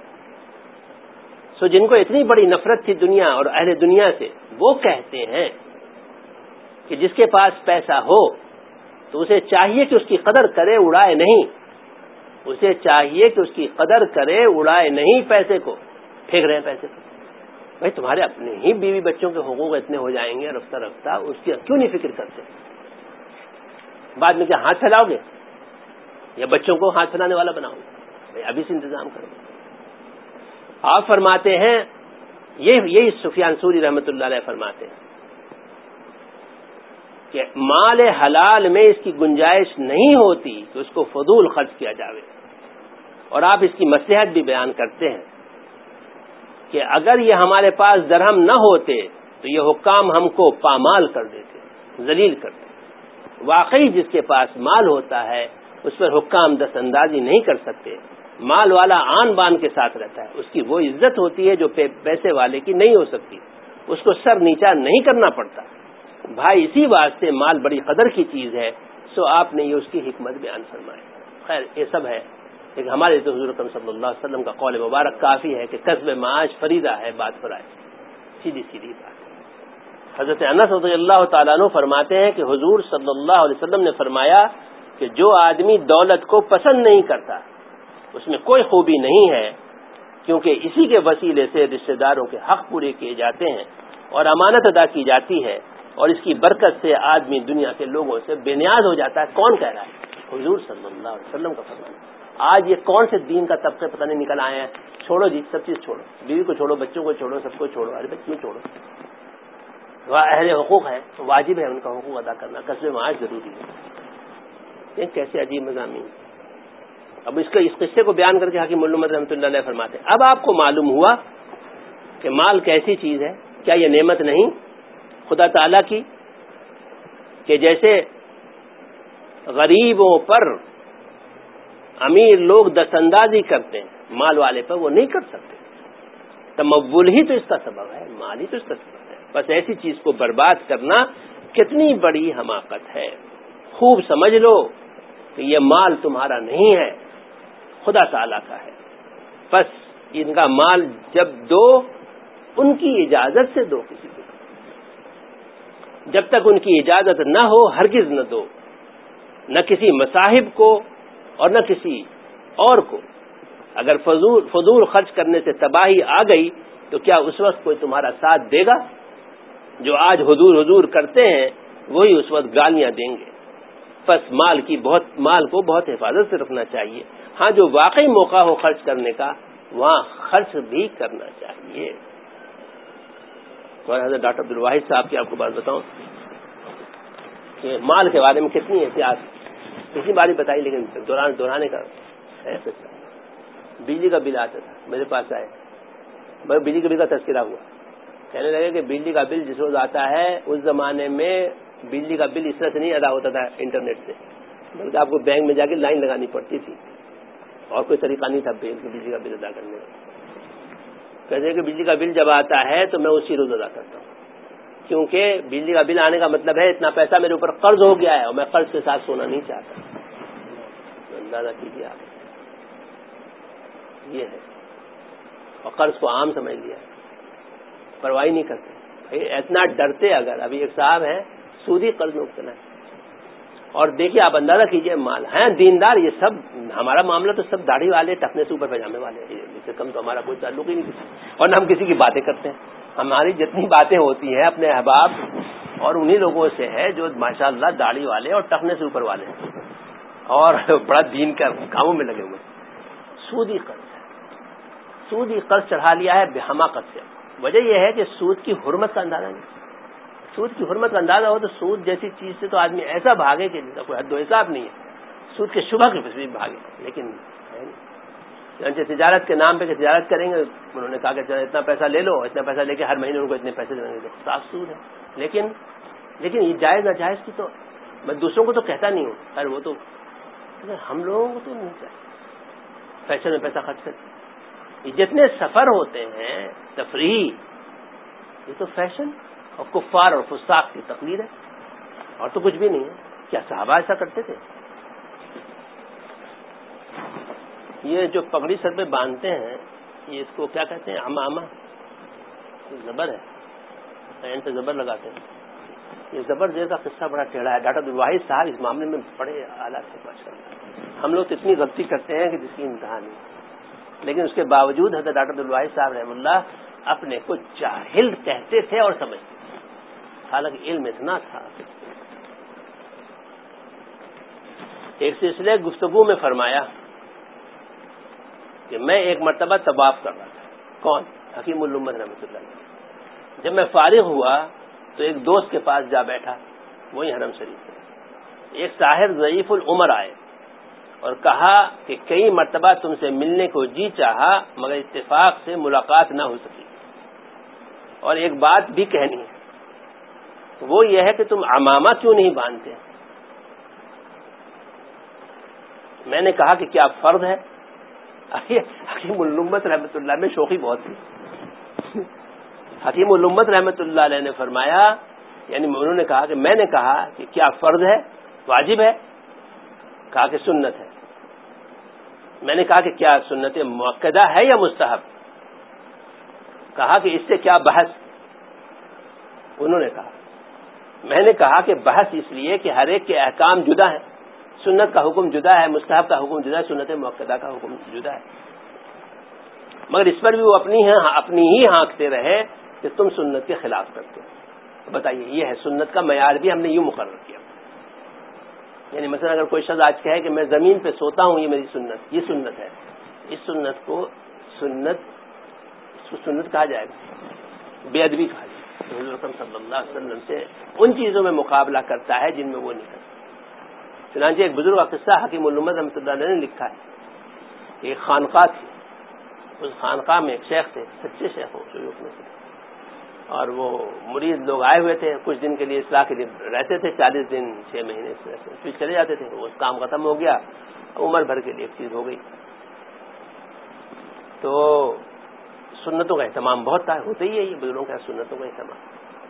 سو جن کو اتنی بڑی نفرت تھی دنیا اور اہل دنیا سے، وہ کہتے ہیں کہ جس کے پاس پیسہ ہو تو اسے چاہیے کہ اس کی قدر کرے، اڑائے نہیں. اسے چاہیے کہ اس کی قدر کرے، اڑائے نہیں پیسے کو. پھینک رہے ہیں پیسے کو. بھائی تمہارے اپنے ہی بیوی بچوں کے حقوق اتنے ہو جائیں گے رفتہ رفتہ، اس کی کیوں نہیں فکر کرتے؟ بعد میں کیا ہاتھ پھیلاؤ گے یا بچوں کو ہاتھ پھیلانے والا بناؤ گے؟ بھائی ابھی سے انتظام کرو. آپ فرماتے ہیں، یہی سفیان ثوری رحمۃ اللہ علیہ فرماتے ہیں کہ مال حلال میں اس کی گنجائش نہیں ہوتی کہ اس کو فضول خرچ کیا جاوے. اور آپ اس کی مصلحت بھی بیان کرتے ہیں کہ اگر یہ ہمارے پاس درہم نہ ہوتے تو یہ حکام ہم کو پامال کر دیتے، ذلیل کر دیتے. واقعی جس کے پاس مال ہوتا ہے اس پر حکام دست اندازی نہیں کر سکتے. مال والا آن بان کے ساتھ رہتا ہے، اس کی وہ عزت ہوتی ہے جو پیسے والے کی نہیں ہو سکتی. اس کو سر نیچا نہیں کرنا پڑتا. بھائی اسی واسطے مال بڑی قدر کی چیز ہے. سو آپ نے یہ اس کی حکمت بیان فرمائی. خیر یہ سب ہے، لیکن ہمارے تو حضور اکرم صلی اللہ علیہ وسلم کا قول مبارک کافی ہے کہ کسب معاش فریضہ ہے، بات پر آئے سیدھی سیدھی بات. حضرت انس رضی اللہ تعالیٰ عنہ فرماتے ہیں کہ حضور صلی اللہ علیہ وسلم نے فرمایا کہ جو آدمی دولت کو پسند نہیں کرتا اس میں کوئی خوبی نہیں ہے، کیونکہ اسی کے وسیلے سے رشتہ داروں کے حق پورے کیے جاتے ہیں اور امانت ادا کی جاتی ہے، اور اس کی برکت سے آدمی دنیا کے لوگوں سے بے نیاز ہو جاتا ہے. کون کہہ رہا ہے؟ حضور صلی اللہ علیہ وسلم کا فرمان. آج یہ کون سے دین کا طبقے پتہ نہیں نکل آئے ہیں. چھوڑو جی، سب چیز چھوڑو، بیوی کو چھوڑو، بچوں کو چھوڑو، سب کو چھوڑو. ارے بچوں کو چھوڑو، وہ اہل حقوق ہیں، واجب ہے ان کا حقوق ادا کرنا. کسب معاش ضروری ہے. یہ کیسے عجیب مضامین. اب اس قصے کو بیان کر کے حکیم علومت رحمۃ اللہ علیہ فرماتے ہیں اب آپ کو معلوم ہوا کہ مال کیسی چیز ہے. کیا یہ نعمت نہیں خدا تعالی کی کہ جیسے غریبوں پر امیر لوگ دست اندازی کرتے ہیں، مال والے پر وہ نہیں کر سکتے. تمول ہی تو اس کا سبب ہے، مال ہی تو اس کا سبب ہے. بس ایسی چیز کو برباد کرنا کتنی بڑی حماقت ہے. خوب سمجھ لو کہ یہ مال تمہارا نہیں ہے، خدا تعالیٰ کا ہے. بس ان کا مال جب دو ان کی اجازت سے دو. کسی کو جب تک ان کی اجازت نہ ہو ہرگز نہ دو، نہ کسی مصاحب کو اور نہ کسی اور کو. اگر فضول خرچ کرنے سے تباہی آ گئی تو کیا اس وقت کوئی تمہارا ساتھ دے گا؟ جو آج حضور کرتے ہیں وہی اس وقت گالیاں دیں گے. بس مال کو بہت حفاظت سے رکھنا چاہیے. ہاں جو واقعی موقع ہو خرچ کرنے کا وہاں خرچ بھی کرنا چاہیے. اور حضرت ڈاکٹر عبدالواحد صاحب کی آپ کو بات بتاؤں کہ مال کے بارے میں کتنی احتیاط پچھلی بار بتائی لیکن دہرانے کا ہے. بجلی کا بل آتا تھا میرے پاس آئے، بجلی کے بل کا تذکرہ ہوا. کہنے لگے کہ بجلی کا بل جس روز آتا ہے اس زمانے میں بجلی کا بل اس طرح سے نہیں ادا ہوتا تھا انٹرنیٹ سے، بلکہ آپ کو بینک میں جا کے لائن لگانی پڑتی تھی اور کوئی طریقہ نہیں تھا بجلی کا بل ادا کرنے کا. کہتے ہیں کہ بجلی کا بل جب آتا ہے تو میں اسی روز ادا کرتا ہوں، کیونکہ بجلی کا بل آنے کا مطلب ہے اتنا پیسہ میرے اوپر قرض ہو گیا ہے اور میں قرض کے ساتھ سونا نہیں چاہتا. اندازہ کیجیے آپ، یہ ہے. اور قرض کو عام سمجھ لیا، پرواہ نہیں کرتے. اتنا ڈرتے. اگر ابھی ایک صاحب ہیں سودی قرض میں مبتلا ہے، اور دیکھیے آپ اندازہ کیجیے مال ہیں دیندار. یہ سب ہمارا معاملہ تو سب داڑھی والے ٹکنے سے اوپر پائجامے والے، اس سے کم تو ہمارا کوئی تعلق ہی نہیں کسی. اور نہ ہم کسی کی باتیں کرتے ہیں. ہماری جتنی باتیں ہوتی ہیں اپنے احباب اور انہی لوگوں سے ہے جو ماشاءاللہ داڑھی والے اور ٹکنے سے اوپر والے ہیں اور بڑا دین کا کاموں میں لگے ہوئے. سودی قرض چڑھا لیا ہے بے حماقت سے. وجہ یہ ہے کہ سود کی حرمت کا اندازہ نہیں. سود کی حرمت کا اندازہ ہو تو سود جیسی چیز سے تو آدمی ایسا بھاگے کہ جس کا کوئی حد و حساب نہیں ہے. سود کے شبہ کے بھی بھاگے. لیکن تجارت کے نام پہ کہ تجارت کریں گے، انہوں نے کہا کہ اتنا پیسہ لے لو، اتنا پیسہ لے کے ہر مہینے ان کو اتنے پیسے دیں گے، صاف سود ہے. لیکن لیکن یہ جائز ناجائز کی تو میں دوسروں کو تو کہتا نہیں ہوں، خیر وہ تو ہم لوگوں کو تو نہیں چاہیے فیشن میں پیسہ خرچ کرتے. یہ جتنے سفر ہوتے ہیں تفریحی، یہ تو فیشن اور کفار اور فساق کی تقلید ہے، اور تو کچھ بھی نہیں ہے. کیا صحابہ ایسا کرتے تھے؟ یہ جو پگڑی سر پہ باندھتے ہیں، یہ اس کو کیا کہتے ہیں؟ عمامہ. زبر ہے، عین پہ زبر لگاتے ہیں. یہ زبر زیر کا قصہ بڑا ٹیڑھا ہے. ڈاکٹر عبدالواحد صاحب اس معاملے میں بڑے اعلیٰ تھے ماشاءاللہ. ہم لوگ تو اتنی غلطی کرتے ہیں کہ جس کی انتہا نہیں، لیکن اس کے باوجود حضرت ڈاکٹر عبدالواحد صاحب رحمہ اللہ اپنے کو جاہل کہتے تھے اور سمجھتے تھے، حالانکہ علم اتنا تھا. ایک سلسلے گفتگو میں فرمایا کہ میں ایک مرتبہ طواف کر رہا تھا. کون؟ حکیم الامت رحمۃ اللہ علیہ. جب میں فارغ ہوا تو ایک دوست کے پاس جا بیٹھا، وہی حرم شریف میں. ایک ساحر ضعیف العمر آئے اور کہا کہ کئی مرتبہ تم سے ملنے کو جی چاہا مگر اتفاق سے ملاقات نہ ہو سکی، اور ایک بات بھی کہنی ہے، وہ یہ ہے کہ تم عمامہ کیوں نہیں باندھتے؟ میں نے کہا کہ کیا فرض ہے؟ حکیم الامت رحمۃ اللہ میں شوخی بہت تھی. حکیم الامت رحمۃ اللہ علیہ نے فرمایا، یعنی انہوں نے کہا کہ میں نے کہا کہ کیا فرض ہے، واجب ہے؟ کہا کہ سنت ہے. میں نے کہا کہ کیا سنت مؤکدہ ہے یا مستحب؟ کہا کہ اس سے کیا بحث؟ انہوں نے کہا، میں نے کہا کہ بحث اس لیے کہ ہر ایک کے احکام جدا ہیں. سنت کا حکم جدا ہے، مستحب کا حکم جدا ہے، سنت مؤکدہ کا حکم جدا ہے. مگر اس پر بھی وہ اپنی ہی ہانکتے رہے کہ تم سنت کے خلاف کرتے ہو. بتائیے، یہ ہے سنت کا معیار بھی ہم نے یوں مقرر کیا. یعنی مثلا اگر کوئی شخص آج کہے کہ میں زمین پہ سوتا ہوں، یہ میری سنت، یہ سنت ہے، اس سنت کو سنت کہا جائے گا، بے ادبی کہا جائے گا. حضور اکرم صلی اللہ علیہ وسلم سے ان چیزوں میں مقابلہ کرتا ہے جن میں وہ نہیں کرتا. چنانچہ ایک بزرگ کا قصہ حکیم الامت رحمۃ اللہ علیہ نے لکھا ہے. ایک خانقاہ تھی، اس خانقاہ میں ایک شیخ تھے، سچے شیخ ہو شیوخ میں سے، اور وہ مرید لوگ آئے ہوئے تھے. کچھ دن کے لیے اصلاح کے لیے رہتے تھے، 40 دن 6 مہینے سے رہتے، پھر چلے جاتے تھے. وہ کام ختم ہو گیا، عمر بھر کے لیے ایک چیز ہو گئی. تو سنتوں کا اہتمام بہت تھا، ہوتا ہی ہے یہ بزرگوں کا سنتوں کا اہتمام.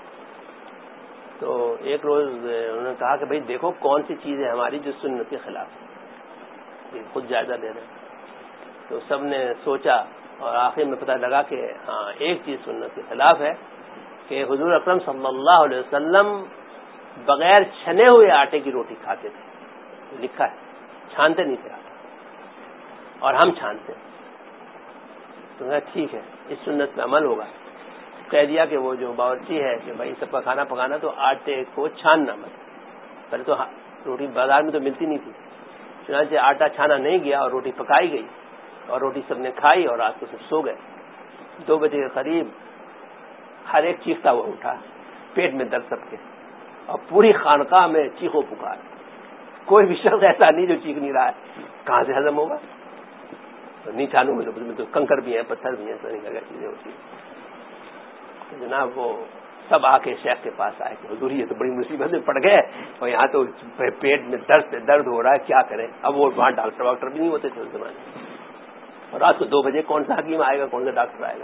تو ایک روز انہوں نے کہا کہ بھئی دیکھو کون سی چیز ہے ہماری جو سنت کے خلاف ہے، خود جائزہ لے رہے ہیں. تو سب نے سوچا اور آخر میں پتہ لگا کہ ہاں ایک چیز سنت کے خلاف ہے کہ حضور اکرم صلی اللہ علیہ وسلم بغیر چھنے ہوئے آٹے کی روٹی کھاتے تھے. لکھا ہے، چھانتے نہیں تھے آٹا، اور ہم چھانتے ہیں. تو کہا ٹھیک ہے، اس سنت پہ عمل ہوگا. کہہ دیا کہ وہ جو باورچی ہے کہ بھائی سب کا کھانا پکانا تو آٹے کو چھاننا مت. پہلے تو روٹی بازار میں تو ملتی نہیں تھی، چنانچہ آٹا چھانا نہیں گیا اور روٹی پکائی گئی، اور روٹی سب نے کھائی اور رات کو سب سو گئے. 2 بجے کے قریب ہر ایک چیختا ہوا اٹھا، پیٹ میں درد سب کے، اور پوری خانقاہ میں چیخو پکار. کوئی بھی شخص ایسا نہیں جو چیخ نہیں رہا ہے. کہاں سے ہضم ہوگا؟ تو نہیں چھانوں میں تو کنکر بھی ہیں، پتھر بھی ہیں، ساری جگہ چیزیں ہوتی ہیں. جناب وہ سب آ کے شیخ کے پاس آئے کہ حضور یہ تو بڑی مصیبت میں پڑ گئے، اور یہاں تو پیٹ میں درد ہو رہا ہے، کیا کریں؟ اب وہ وہاں ڈاکٹر بھی نہیں ہوتے تھے اس زمانے میں، اور رات کو 2 بجے کون سا حکیم آئے گا، کون سا ڈاکٹر آئے گا؟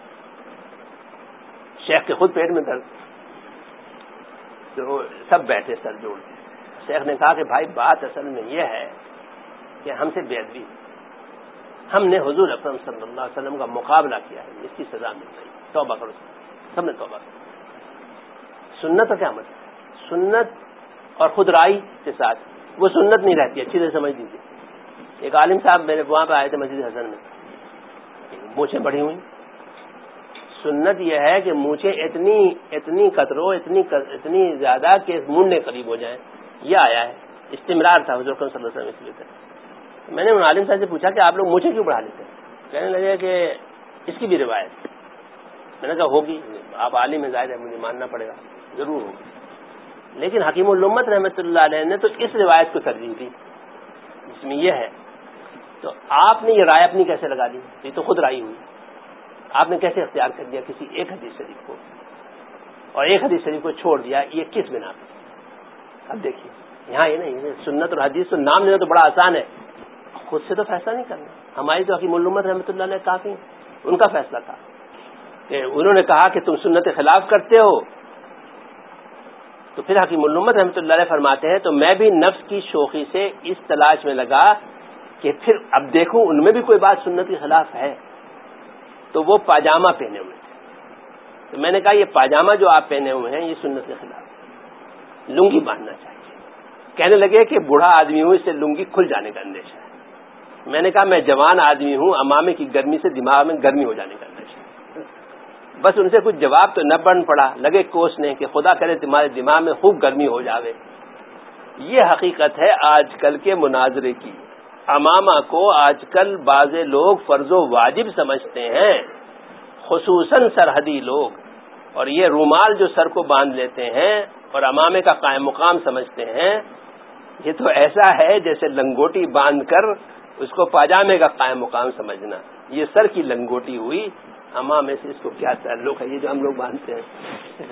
شیخ کے خود پیٹ میں درد. تو سب بیٹھے سر جوڑ کے. شیخ نے کہا کہ بھائی بات اصل میں یہ ہے کہ ہم سے بے ادبی، ہم نے حضور اکرم صلی اللہ علیہ وسلم کا مقابلہ کیا ہے، اس کی سزا مل رہی. توبہ کرو. سب نے توبہ کی. سنت کا کیا مطلب؟ سنت اور خود رائی کے ساتھ وہ سنت نہیں رہتی. اچھی طرح سمجھ لیجیے. ایک عالم صاحب میرے وہاں پہ آئے تھے مسجد حسن میں، مونچھیں بڑھی ہوئی. سنت یہ ہے کہ مونچھیں اتنی قطرو اتنی زیادہ کہ مونڈنے قریب ہو جائیں. یہ آیا ہے، استمرار تھا حضور صلی اللہ علیہ وسلم اس لیے. میں نے ان عالم صاحب سے پوچھا کہ آپ لوگ مونچھیں کیوں بڑھا لیتے ہیں؟ کہنے لگے کہ اس کی بھی روایت. میں نے کہا ہوگی، آپ عالم میں ظاہر ہے، مجھے ماننا پڑے گا، ضرور ہوگی. لیکن حکیم الامت رحمۃ اللہ علیہ نے تو اس روایت کو ترجیح دی جس میں یہ ہے. تو آپ نے یہ رائے اپنی کیسے لگا دی؟ یہ تو خود رائے ہوئی. آپ نے کیسے اختیار کر دیا کسی ایک حدیث شریف کو؟ اور ایک حدیث شریف کو چھوڑ دیا، یہ کس بنا پہ؟ اب دیکھیے یہاں یہ نہیں، سنت اور حدیث تو نام لینا تو بڑا آسان ہے، خود سے تو فیصلہ نہیں کرنا. ہماری تو حکیم الامت رحمۃ اللہ علیہ کافی ہیں، ان کا فیصلہ تھا کہ انہوں نے کہا کہ تم سنت خلاف کرتے ہو، تو پھر حکیم الامت رحمۃ اللہ علیہ فرماتے ہیں تو میں بھی نفس کی شوخی سے اس تلاش میں لگا کہ پھر اب دیکھوں ان میں بھی کوئی بات سنت کے خلاف ہے. تو وہ پاجامہ پہنے ہوئے تھے، تو میں نے کہا یہ پاجامہ جو آپ پہنے ہوئے ہیں یہ سنت کے خلاف ہے، لنگی باندھنا چاہیے. کہنے لگے کہ بوڑھا آدمی ہوں، اس سے لنگی کھل جانے کا اندیشہ ہے. میں نے کہا میں جوان آدمی ہوں، امامے کی گرمی سے دماغ میں گرمی ہو جانے کا اندیشہ ہے. بس ان سے کچھ جواب تو نہ بن پڑا، لگے کوسنے کہ خدا کرے تمہارے دماغ میں خوب گرمی ہو جاوے. یہ حقیقت ہے آج کل کے مناظرے کی. امامہ کو آج کل بعض لوگ فرض و واجب سمجھتے ہیں، خصوصاً سرحدی لوگ، اور یہ رومال جو سر کو باندھ لیتے ہیں اور امامے کا قائم مقام سمجھتے ہیں، یہ تو ایسا ہے جیسے لنگوٹی باندھ کر اس کو پاجامے کا قائم مقام سمجھنا. یہ سر کی لنگوٹی ہوئی، امامے سے اس کو کیا تعلق ہے، یہ جو ہم لوگ باندھتے ہیں.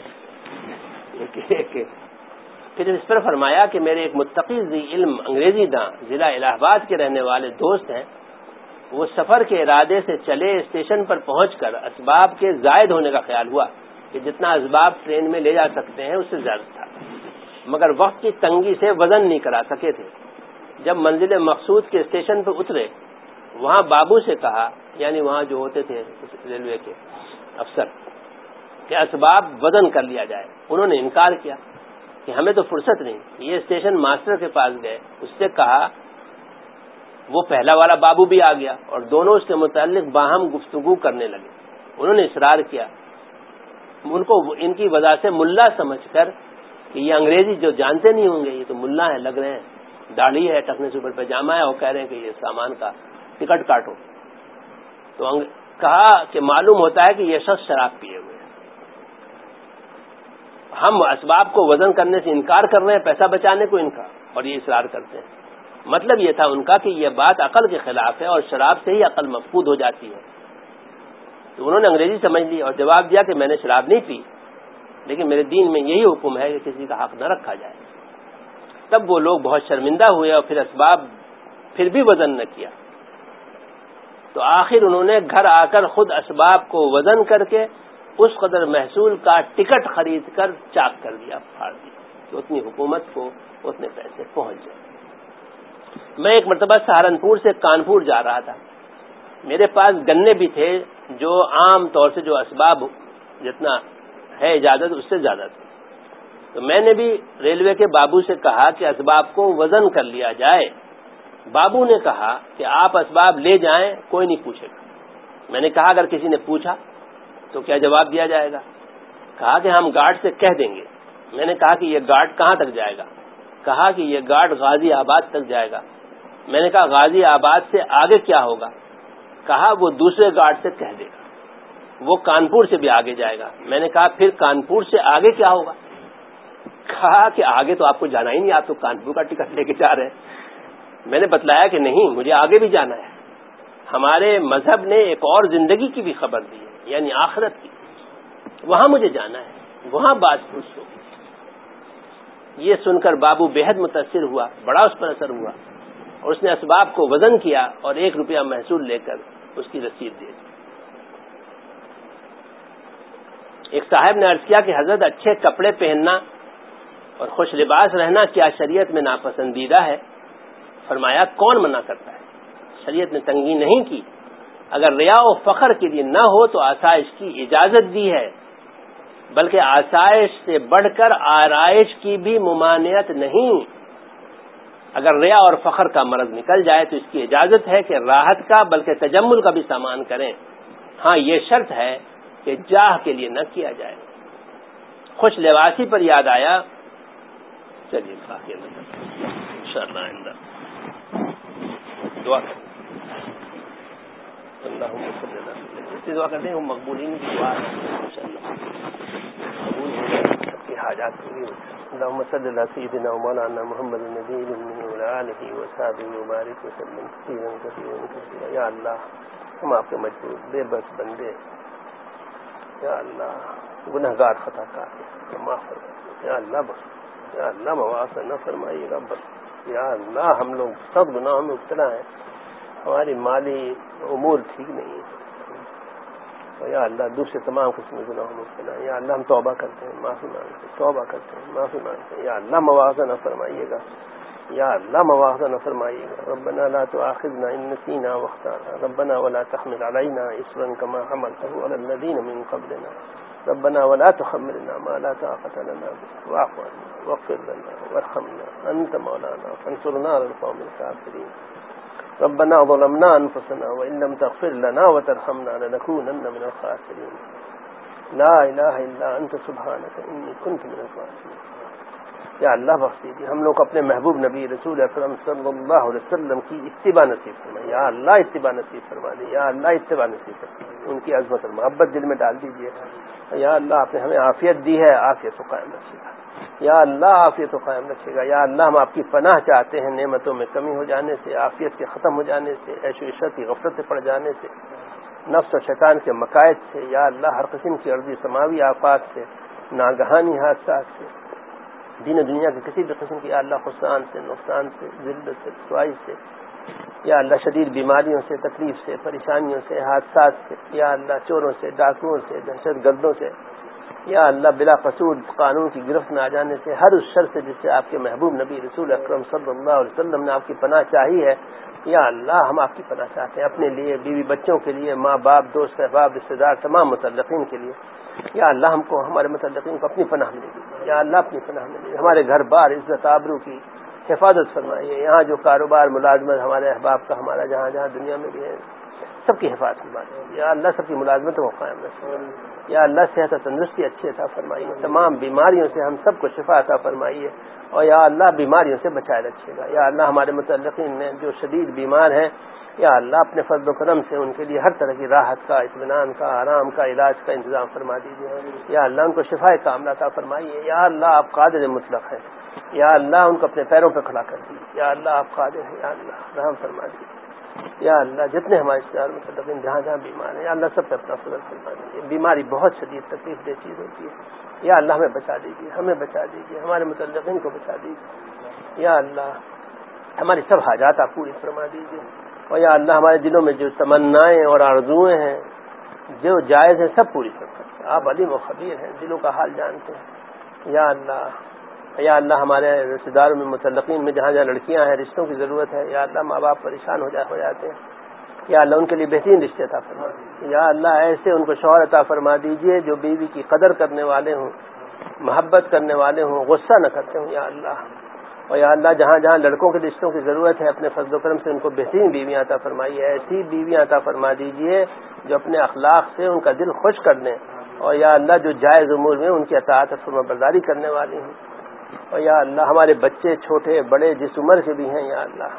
پھر اس پر فرمایا کہ میرے ایک متقی ذی علم انگریزی داں ضلع الہ آباد کے رہنے والے دوست ہیں، وہ سفر کے ارادے سے چلے، اسٹیشن پر پہنچ کر اسباب کے زائد ہونے کا خیال ہوا کہ جتنا اسباب ٹرین میں لے جا سکتے ہیں اس سے زیادہ تھا، مگر وقت کی تنگی سے وزن نہیں کرا سکے تھے. جب منزل مقصود کے اسٹیشن پر اترے، وہاں بابو سے کہا، یعنی وہاں جو ہوتے تھے ریلوے کے افسر، کہ اسباب وزن کر لیا جائے. انہوں نے انکار کیا کہ ہمیں تو فرصت نہیں. یہ اسٹیشن ماسٹر کے پاس گئے، اس سے کہا. وہ پہلا والا بابو بھی آ گیا اور دونوں اس کے متعلق باہم گفتگو کرنے لگے. انہوں نے اصرار کیا، ان کو ان کی وجہ سے ملا سمجھ کر کہ یہ انگریزی جو جانتے نہیں ہوں گے، یہ تو ملا ہیں، لگ رہے ہیں، داڑھی ہے، ٹکنے سے اوپر پاجامہ ہے، اور کہہ رہے ہیں کہ یہ سامان کا ٹکٹ کاٹو. تو کہا کہ معلوم ہوتا ہے کہ یہ شخص شراب پیے ہوئے ہیں، ہم اسباب کو وزن کرنے سے انکار کر رہے ہیں پیسہ بچانے کو ان کا، اور یہ اصرار کرتے ہیں. مطلب یہ تھا ان کا کہ یہ بات عقل کے خلاف ہے اور شراب سے ہی عقل مفقود ہو جاتی ہے. تو انہوں نے انگریزی سمجھ لی اور جواب دیا کہ میں نے شراب نہیں پی، لیکن میرے دین میں یہی حکم ہے کہ کسی کا حق نہ رکھا جائے. تب وہ لوگ بہت شرمندہ ہوئے اور پھر اسباب پھر بھی وزن نہ کیا. تو آخر انہوں نے گھر آ کر خود اسباب کو وزن کر کے اس قدر محصول کا ٹکٹ خرید کر چاک کر دیا، پھاڑ دیا کہ اتنی حکومت کو اتنے پیسے پہنچ جائیں. میں ایک مرتبہ سہارنپور سے کانپور جا رہا تھا. میرے پاس گنے بھی تھے جو عام طور سے جو اسباب جتنا ہے اجازت اس سے زیادہ تھے. تو میں نے بھی ریلوے کے بابو سے کہا کہ اسباب کو وزن کر لیا جائے. بابو نے کہا کہ آپ اسباب لے جائیں، کوئی نہیں پوچھے گا. میں نے کہا اگر کسی نے پوچھا تو کیا جواب دیا جائے گا؟ کہا کہ ہم گارڈ سے کہہ دیں گے. میں نے کہا کہ یہ گارڈ کہاں تک جائے گا؟ کہا کہ یہ گارڈ غازی آباد تک جائے گا. میں نے کہا غازی آباد سے آگے کیا ہوگا؟ کہا وہ دوسرے گارڈ سے کہہ دے گا، وہ کانپور سے بھی آگے جائے گا. میں نے کہا پھر کانپور سے آگے کیا ہوگا؟ کہا کہ آگے تو آپ کو جانا ہی نہیں، آپ تو کانپور کا ٹکٹ لے کے جا رہے ہیں. میں نے بتلایا کہ نہیں، مجھے آگے بھی جانا ہے. ہمارے مذہب نے ایک اور زندگی کی بھی خبر دی ہے، یعنی آخرت کی. وہاں مجھے جانا ہے، وہاں بات پوچھ لو. یہ سن کر بابو بے حد متاثر ہوا، بڑا اس پر اثر ہوا، اور اس نے اسباب کو وزن کیا اور 1 روپیہ محصول لے کر اس کی رسید دے دی. ایک صاحب نے عرض کیا کہ حضرت اچھے کپڑے پہننا اور خوش لباس رہنا کیا شریعت میں ناپسندیدہ ہے؟ فرمایا کون منع کرتا ہے؟ شریعت نے تنگی نہیں کی. اگر ریا و فخر کے لیے نہ ہو تو آسائش کی اجازت دی ہے، بلکہ آسائش سے بڑھ کر آرائش کی بھی ممانعت نہیں. اگر ریا اور فخر کا مرض نکل جائے تو اس کی اجازت ہے کہ راحت کا بلکہ تجمل کا بھی سامان کریں. ہاں یہ شرط ہے کہ جاہ کے لیے نہ کیا جائے. خوش لباسی پر یاد آیا، چلیے انشاءاللہ آئندہ دعا کریں. اللہم صلی اللہ علیہ وسلم دعا کرتے ہیں، ہم مقبولین کی دعا ہے انشاءاللہ قبول ہو جائے، سب کی حاجات پوری ہو جائے. اللہم صلی اللہ سیدنا و مولانا محمد النبی الامی وعلی آلہ وصحبہ وبارک وسلم کثیرا کثیرا کثیرا. یا اللہ ہم آپ کے مجبور بے بس بندے، یا اللہ گنہگار خطا کار معاف فرمائیے یا اللہ، بس یا اللہ مواخذہ نہ فرمائیے گا، بس یا اللہ ہم لوگ سب گناہوں میں مبتلا ہیں، ہماری مالی امور ٹھیک نہیں ہے، یا اللہ دوسرے تمام قسم کے گناہوں میں مبتلا ہیں، یا اللہ ہم توبہ کرتے ہیں، معافی مانگتے ہیں، توبہ کرتے ہیں، معافی مانگتے ہیں، یا اللہ مواخذہ نہ فرمائیے گا، یا اللہ مواخذہ نہ فرمائیے گا۔ ربنا لا تؤاخذنا ان نسینا واخطأنا ربنا ولا تحمل علينا اصرا كما حملته على الذين من قبلنا ربنا ولا تحملنا ما لا طاقة لنا به واعف عنا واغفر لنا وارحمنا انت مولانا فانصرنا على القوم الكافرين ربنا ظلمنا انفسنا وان لم تغفر لنا وترحمنا لنكونن من الخاسرين لا الہ الا انت سبحانك انی كنت من الظالمین۔ یا اللہ بخش دیجیے ہم لوگ اپنے محبوب نبی رسول اکرم صلی اللہ علیہ وسلم کی اتباع نصیب فرمائے، یا اللہ اتباع نصیب فرما دیں، یا اللہ اتباع نصیب فرما، ان کی عظمت اور محبت دل میں ڈال دیجیے۔ یا اللہ آپ نے ہمیں عافیت دی ہے، عافیت کو قائم رکھیے گا، یا اللہ عافیت کو قائم رکھیے گا، یا اللہ ہم آپ کی پناہ چاہتے ہیں نعمتوں میں کمی ہو جانے سے، عافیت کے ختم ہو جانے سے، عیش و عشرت کی غفلت سے پڑ جانے سے، نفس و شیطان کے مقائد سے، یا اللہ ہر قسم کی ارضی سماوی آفات سے، ناگہانی حادثات سے، دین و دنیا کے کسی بھی قسم کی یا اللہ خسران سے، نقصان سے، ذلت سے، رسوائی سے، یا اللہ شدید بیماریوں سے، تکلیف سے، پریشانیوں سے، حادثات سے، یا اللہ چوروں سے، ڈاکوؤں سے، دہشت گردوں سے، یا اللہ بلا قصور قانون کی گرفت میں آ جانے سے، ہر اس شر سے جس سے آپ کے محبوب نبی رسول اکرم صلی اللہ علیہ وسلم نے آپ کی پناہ چاہی ہے، یا اللہ ہم آپ کی پناہ چاہتے ہیں اپنے لیے، بیوی بچوں کے لیے، ماں باپ، دوست احباب، رشتے دار، تمام متعلقین کے لیے۔ یا اللہ ہم کو ہمارے متعلقین کو اپنی پناہ ملے گی، یا اللہ اپنی پناہ ملے گی، ہمارے گھر بار عزت آبرو کی حفاظت فرمائیے، یہاں جو کاروبار ملازمت ہمارے احباب کا ہمارا جہاں جہاں دنیا میں بھی ہے سب کی حفاظت فرمائیے، یا اللہ سب کی ملازمتوں کو قائم رکھیے، یا اللہ صحت و تندرستی اچھی عطا فرمائیے، تمام بیماریوں سے ہم سب کو شفا عطا فرمائیے، اور یا اللہ بیماریوں سے بچائے رکھیے گا، یا اللہ ہمارے متعلقین میں جو شدید بیمار ہیں، یا اللہ اپنے فضل و کرم سے ان کے لیے ہر طرح کی راحت کا، اطمینان کا، آرام کا، علاج کا انتظام فرما دیجیے، یا اللہ ان کو شفا کاملہ عطا فرمائیے، یا اللہ آپ قادر مطلق ہیں، یا اللہ ان کو اپنے پیروں پہ کھڑا کر دیجیے، یا اللہ آپ قادر ہیں، یا اللہ رحم فرما دیجیے، یا اللہ جتنے ہمارے رشتے دار متعلقین جہاں جہاں بیمار ہیں، یا اللہ سب پہ اپنا فضل فرما دیجیے، بیماری بہت شدید تکلیف دہ چیز ہوتی ہے، یا اللہ ہمیں بچا دیجیے، ہمیں بچا دیجیے، ہمارے متعلقین کو بچا دیجیے، یا اللہ ہماری سب حاجات آپ پوری فرما دیجیے، اور یا اللہ ہمارے دلوں میں جو تمنائیں اور آرزوئیں ہیں جو جائز ہیں سب پوری فرما، آپ علیم و خبیر ہیں، دلوں کا حال جانتے ہیں، یا اللہ یا اللہ ہمارے رشتے داروں میں متعلقین میں جہاں جہاں لڑکیاں ہیں رشتوں کی ضرورت ہے، یا اللہ ماں باپ پریشان ہو جاتے ہیں، یا اللہ ان کے لیے بہترین رشتے عطا فرما دیجیے، یا اللہ ایسے ان کو شوہر عطا فرما دیجیے جو بیوی کی قدر کرنے والے ہوں، محبت کرنے والے ہوں، غصہ نہ کرتے ہوں، یا اللہ اور یا اللہ جہاں جہاں لڑکوں کے رشتوں کی ضرورت ہے اپنے فضل و کرم سے ان کو بہترین بیویاں عطا فرمائیے، ایسی بیویاں عطا فرما دیجیے جو اپنے اخلاق سے ان کا دل خوش کر دیں، اور یا اللہ جو جائز امور میں ان کی اطاعت اور فرما برداری کرنے والی ہوں، اور یا اللہ ہمارے بچے چھوٹے بڑے جس عمر کے بھی ہیں، یا اللہ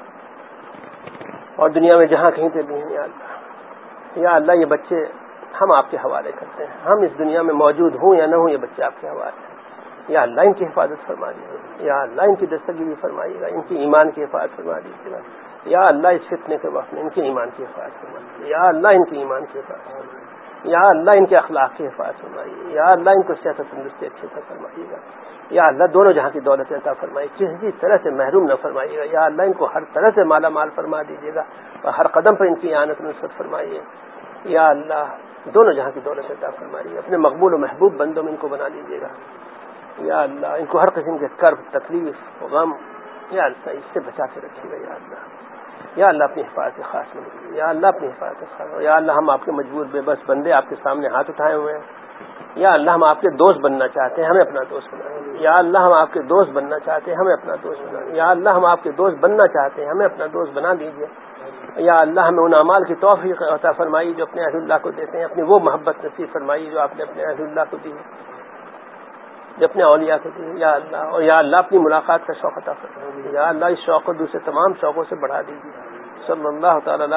اور دنیا میں جہاں کہیں پہ بھی ہیں، یا اللہ یہ بچے ہم آپ کے حوالے کرتے ہیں، ہم اس دنیا میں موجود ہوں یا نہ ہوں یہ بچے آپ کے حوالے ہیں، یا اللہ ان کی حفاظت فرما دیجیے، یا اللہ ان کی دستگیری فرمائیے گا، ان کی ایمان کی حفاظت فرما دیجیے گا، یا اللہ اس فتنے کے وقت میں ان کی ایمان کی حفاظت فرما دیجیے، یا اللہ ان کی ایمان کی حفاظت فرمائیے، یا اللہ ان کے اخلاق کی حفاظت فرمائیے، یا اللہ ان کو صحت و تندرستی اچھے سے فرمائیے گا، یا اللہ دونوں جہاں کی دولت عطا فرمائیے، کسی طرح سے محروم نہ فرمائیے گا، یا اللہ ان کو ہر طرح سے مالا مال فرما دیجیے گا، اور ہر قدم پر ان کی اعانت و نصرت فرمائیے، یا اللہ دونوں جہاں کی دولت عطا فرمائیے، اپنے مقبول و محبوب بندوں میں ان کو بنا لیجیے گا، یا اللہ ان کو ہر قسم کے کرب تکلیف غم یا اللہ اس سے بچا کے رکھیے گا، یا اللہ یا اللہ اپنی حفاظت خاص میں رکھیے، یا اللہ اپنی حفاظت خاص، یا اللہ ہم آپ کے مجبور بے بس بندے آپ کے سامنے ہاتھ اٹھائے ہوئے ہیں، یا اللہ ہم آپ کے دوست بننا چاہتے ہیں، ہمیں اپنا دوست بنائیں، یا اللہ ہم آپ کے دوست بننا چاہتے ہیں، ہمیں اپنا دوست بنائیں، یا اللہ ہم آپ کے دوست بننا چاہتے ہیں، ہمیں اپنا دوست بنا دیجیے، یا اللہ ہمیں ان اعمال کی توفیق عطا فرمائی جو اپنے اہل اللہ کو دیتے ہیں، اپنی وہ محبت نصیب فرمائی جو آپ نے اپنے اہل اللہ کو دی ہے، جو اپنے اولیاء کو دی ہے، یا اللہ اور یا اللہ اپنی ملاقات کا شوق عطا فرمائیے، یا اللہ اس شوق کو دوسرے تمام شوقوں سے بڑھا دیجیے، صلی اللہ تعالی